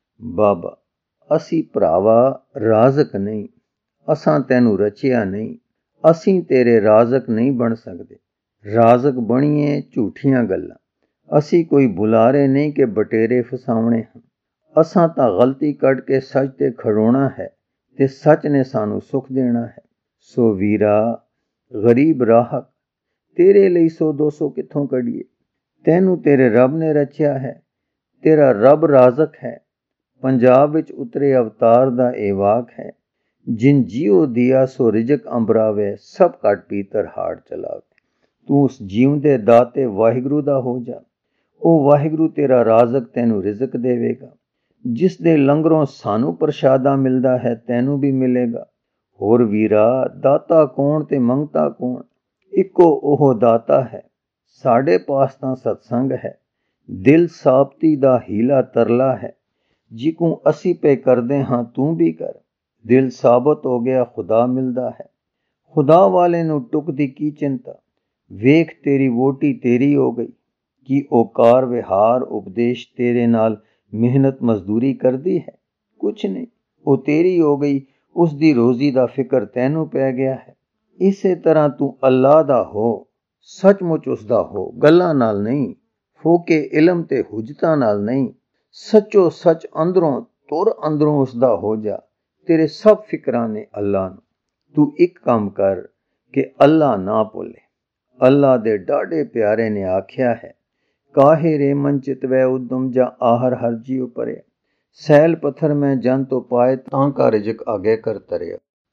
ਬਾਬਾ, ਅਸੀਂ ਭਰਾਵਾ ਰਾਜ਼ਕ ਨਹੀਂ, ਅਸਾਂ ਤੈਨੂੰ ਰਚਿਆ ਨਹੀਂ, ਅਸੀਂ ਤੇਰੇ ਰਾਜ਼ਕ ਨਹੀਂ ਬਣ ਸਕਦੇ। ਰਾਜ਼ਕ ਬਣੀਏ ਝੂਠੀਆਂ ਗੱਲਾਂ। ਅਸੀਂ ਕੋਈ ਬੁਲਾਰੇ ਨਹੀਂ ਕਿ ਬਟੇਰੇ ਫਸਾਉਣੇ ਹਨ। ਅਸਾਂ ਤਾਂ ਗਲਤੀ ਕੱਢ ਕੇ ਸੱਚ ਤੇ ਖੜੋਣਾ ਹੈ ਤੇ ਸੱਚ ਨੇ ਸਾਨੂੰ ਸੁੱਖ ਦੇਣਾ ਹੈ। ਸੋ ਵੀਰਾ, ਗਰੀਬ ਰਾਹਕ, ਤੇਰੇ ਲਈ ਸੌ ਦੋ ਸੌ ਕਿੱਥੋਂ ਕੱਢੀਏ? ਤੈਨੂੰ ਤੇਰੇ ਰੱਬ ਨੇ ਰਚਿਆ ਹੈ, ਤੇਰਾ ਰੱਬ ਰਾਜ਼ਕ ਹੈ। ਪੰਜਾਬ ਵਿੱਚ ਉਤਰੇ ਅਵਤਾਰ ਦਾ ਇਹ ਵਾਕ ਹੈ, ਜਿਨ ਜੀਓ ਦਿਆ ਸੋ ਰਿਜਕ ਅੰਬਰਾਵੇ, ਸਭ ਘਟ ਪੀਤਰ ਹਾੜ ਚਲਾਵੇ। ਤੂੰ ਉਸ ਜਿਉਂਦੇ ਦਾਤੇ ਵਾਹਿਗੁਰੂ ਦਾ ਹੋ ਜਾ। ਉਹ ਵਾਹਿਗੁਰੂ ਤੇਰਾ ਰਾਜ਼ਕ ਤੈਨੂੰ ਰਿਜ਼ਕ ਦੇਵੇਗਾ। ਜਿਸ ਦੇ ਲੰਗਰੋਂ ਸਾਨੂੰ ਪ੍ਰਸ਼ਾਦਾ ਮਿਲਦਾ ਹੈ ਤੈਨੂੰ ਵੀ ਮਿਲੇਗਾ। ਹੋਰ ਵੀਰਾ, ਦਾਤਾ ਕੌਣ ਤੇ ਮੰਗਤਾ ਕੌਣ? ਇੱਕੋ ਉਹ ਦਾਤਾ ਹੈ। ਸਾਡੇ ਪਾਸ ਤਾਂ ਸਤਸੰਗ ਹੈ, ਦਿਲ ਸਾਬਤੀ ਦਾ ਹੀਲਾ ਤਰਲਾ ਹੈ, ਜਿਕੂ ਅਸੀਂ ਪੇ ਕਰਦੇ ਹਾਂ ਤੂੰ ਵੀ ਕਰ। ਦਿਲ ਸਾਬਤ ਹੋ ਗਿਆ, ਖੁਦਾ ਮਿਲਦਾ ਹੈ। ਖੁਦਾ ਵਾਲੇ ਨੂੰ ਟੁੱਕ ਦੀ ਕੀ ਚਿੰਤਾ? ਵੇਖ ਤੇਰੀ ਵੋਟੀ ਤੇਰੀ ਹੋ ਗਈ। ਕੀ ਉਹ ਕਾਰ ਵਿਹਾਰ ਉਪਦੇਸ਼ ਤੇਰੇ ਨਾਲ ਮਿਹਨਤ ਮਜ਼ਦੂਰੀ ਕਰਦੀ ਹੈ? ਕੁਛ ਨਹੀਂ, ਉਹ ਤੇਰੀ ਹੋ ਗਈ। ਉਸ ਦੀ ਰੋਜ਼ੀ ਦਾ ਫਿਕਰ ਤੈਨੂੰ ਪੈ ਗਿਆ ਹੈ। ਇਸੇ ਤਰ੍ਹਾਂ ਤੂੰ ਅੱਲਾ ਦਾ ਹੋ, ਸੱਚਮੁੱਚ ਉਸ ਦਾ ਹੋ, ਗੱਲਾਂ ਨਾਲ ਨਹੀਂ, ਫੋਕੇ ਇਲਮ ਤੇ ਹੁਜਤਾਂ ਨਾਲ ਨਹੀਂ, ਸੱਚੋ ਸੱਚ ਅੰਦਰੋਂ ਤੁਰ ਅੰਦਰੋਂ ਉਸ ਦਾ ਹੋ ਜਾ। ਤੇਰੇ ਸਭ ਫਿਕਰਾਂ ਨੇ ਅੱਲਾ ਨੂੰ। ਤੂੰ ਇੱਕ ਕੰਮ ਕਰ ਕਿ ਅੱਲਾ ਨਾ ਭੁੱਲੇ। ਅੱਲਾ ਦੇ ਡਾਢੇ ਪਿਆਰੇ ਨੇ ਆਖਿਆ ਹੈ, ਕਾਹੇ ਰੇ ਮਨ ਚਿਤਵੈ ਉਦਮ ਜਾਂ ਆਹਰ ਹਰਜੀ ਉਪਰਿਆ, ਸੈਲ ਪੱਥਰ ਮੈਂ ਜਨ ਤੋਂ ਪਾਏ ਤਾਂ ਕਾ ਰਿਜਕ ਆਗੇ ਕਰ ਤਰਿਆ।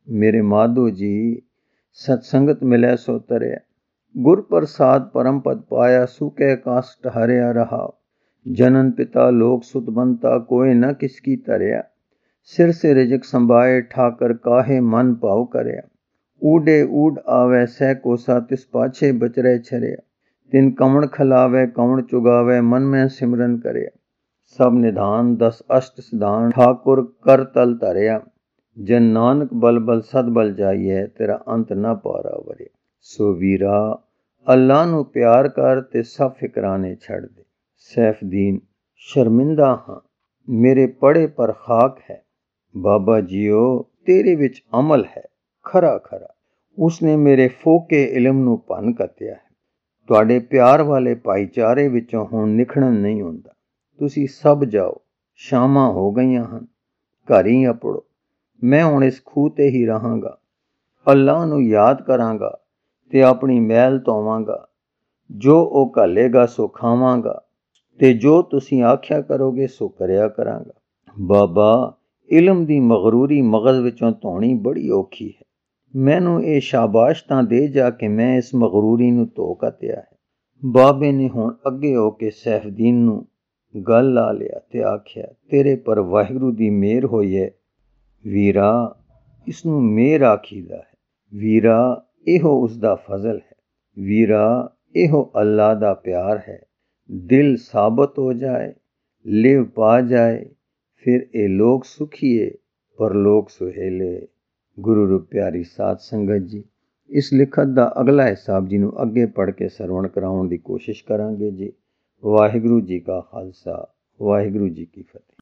ਮੇਰੇ ਮਾਧੋ ਜੀ, ਸਤਸੰਗਤ ਮਿਲੈ ਸੋ ਤਰਿਆ। ਗੁਰ ਪ੍ਰਸਾਦ ਪਰਮ ਪਦ ਪਾਇਆ, ਸੁਕੈ ਕਾਸ਼ਟ ਹਰਿਆ ਰਹਾ। ਜਨਨ ਪਿਤਾ ਲੋਕ ਸੁਤ ਬੰਤਾ, ਕੋਇ ਨ ਕਿਸ ਕੀ ਧਰਿਆ। ਸਿਰ ਸੇ ਰਿਜਕ ਸੰਭਾਏ, ਠਾਕਰ ਕਾਹੇ ਮਨ ਭਾਉ ਕਰਿਆ। ਊਡੇ ਊਡ ਆਵੈ ਸਹਿ ਕੋਸਾ, ਤਿਸ ਪਾਛੇ ਬਚਰੈ ਛਰਿਆ। ਤਿਨ ਕਵਣ ਖਲਾਵੈ ਕਵਣ ਚੁਗਾਵੈ, ਮਨ ਮੈਂ ਸਿਮਰਨ ਕਰਿਆ। ਸਭ ਨਿਧਾਨ ਦਸ ਅਸ਼ਟ ਸਿਧਾਨ, ਠਾਕੁਰ ਕਰ ਤਲ ਧਰਿਆ। ਜਨ ਨਾਨਕ ਬਲ ਬਲ ਸਦ ਬਲ ਜਾਈਐ, ਤੇਰਾ ਅੰਤ ਨ ਪਾਰਾ ਵਰਿਆ। ਸੋ ਵੀਰਾ, ਅੱਲਾ ਨੂੰ ਪਿਆਰ ਕਰ ਤੇ ਸਭ ਫਿਕਰਾਨੇ ਛੱਡ ਦੇ। ਸੈਫਦੀਨ, ਸ਼ਰਮਿੰਦਾ ਹਾਂ, ਮੇਰੇ ਪੜੇ ਪਰ ਖਾਕ ਹੈ। ਬਾਬਾ ਜੀਓ, ਤੇਰੇ ਵਿੱਚ ਅਮਲ ਹੈ ਖਰਾ ਖਰਾ। ਉਸਨੇ ਮੇਰੇ ਫੋਕੇ ਇਲਮ ਨੂੰ ਭੰਨ ਕੱਤਿਆ ਹੈ। ਤੁਹਾਡੇ ਪਿਆਰ ਵਾਲੇ ਭਾਈਚਾਰੇ ਵਿੱਚੋਂ ਹੁਣ ਨਿਖੜਨ ਨਹੀਂ ਹੁੰਦਾ। ਤੁਸੀਂ ਸਭ ਜਾਓ, ਸ਼ਾਮਾਂ ਹੋ ਗਈਆਂ ਹਨ, ਘਰ ਹੀ ਅਪੜੋ। ਮੈਂ ਹੁਣ ਇਸ ਖੂਹ ਤੇ ਹੀ ਰਹਾਂਗਾ। ਅੱਲਾ ਨੂੰ ਯਾਦ ਕਰਾਂਗਾ ਤੇ ਆਪਣੀ ਮੈਲ ਧੋਵਾਂਗਾ। ਜੋ ਉਹ ਘਾਲੇਗਾ ਸੋ ਖਾਵਾਂਗਾ, ਤੇ ਜੋ ਤੁਸੀਂ ਆਖਿਆ ਕਰੋਗੇ ਸੋ ਕਰਿਆ ਕਰਾਂਗਾ। ਬਾਬਾ, ਇਲਮ ਦੀ ਮਗਰੂਰੀ ਮਗਜ਼ ਵਿੱਚੋਂ ਧੋਣੀ ਬੜੀ ਔਖੀ ਹੈ। ਮੈਨੂੰ ਇਹ ਸ਼ਾਬਾਸ਼ ਤਾਂ ਦੇ ਜਾ ਕਿ ਮੈਂ ਇਸ ਮਗਰੂਰੀ ਨੂੰ ਧੋ ਕੱਤਿਆ ਹੈ। ਬਾਬੇ ਨੇ ਹੁਣ ਅੱਗੇ ਹੋ ਕੇ ਸੈਫਦੀਨ ਨੂੰ ਗੱਲ ਲਾ ਲਿਆ ਤੇ ਆਖਿਆ, ਤੇਰੇ ਪਰ ਵਾਹਿਗੁਰੂ ਦੀ ਮਿਹਰ ਹੋਈ ਹੈ। ਵੀਰਾ, ਇਸਨੂੰ ਮਿਹਰ ਆਖੀਦਾ ਹੈ। ਵੀਰਾ, ਇਹੋ ਉਸਦਾ ਫਜ਼ਲ ਹੈ। ਵੀਰਾ, ਇਹੋ ਅੱਲਾ ਦਾ ਪਿਆਰ ਹੈ। ਦਿਲ ਸਾਬਤ ਹੋ ਜਾਏ, ਲਿਵ ਪਾ ਜਾਏ, ਫਿਰ ਇਹ ਲੋਕ ਸੁਖੀਏ ਪਰਲੋਕ ਸੁਹੇਲੇ। ਗੁਰੂ ਰੂਪ ਪਿਆਰੀ ਸਾਧ ਸੰਗਤ ਜੀ, ਇਸ ਲਿਖਤ ਦਾ ਅਗਲਾ ਹਿੱਸਾ ਆਪ ਜੀ ਨੂੰ ਅੱਗੇ ਪੜ੍ਹ ਕੇ ਸਰਵਣ ਕਰਾਉਣ ਦੀ ਕੋਸ਼ਿਸ਼ ਕਰਾਂਗੇ ਜੀ। ਵਾਹਿਗੁਰੂ ਜੀ ਕਾ ਖਾਲਸਾ, ਵਾਹਿਗੁਰੂ ਜੀ ਕੀ ਫਤਿਹ।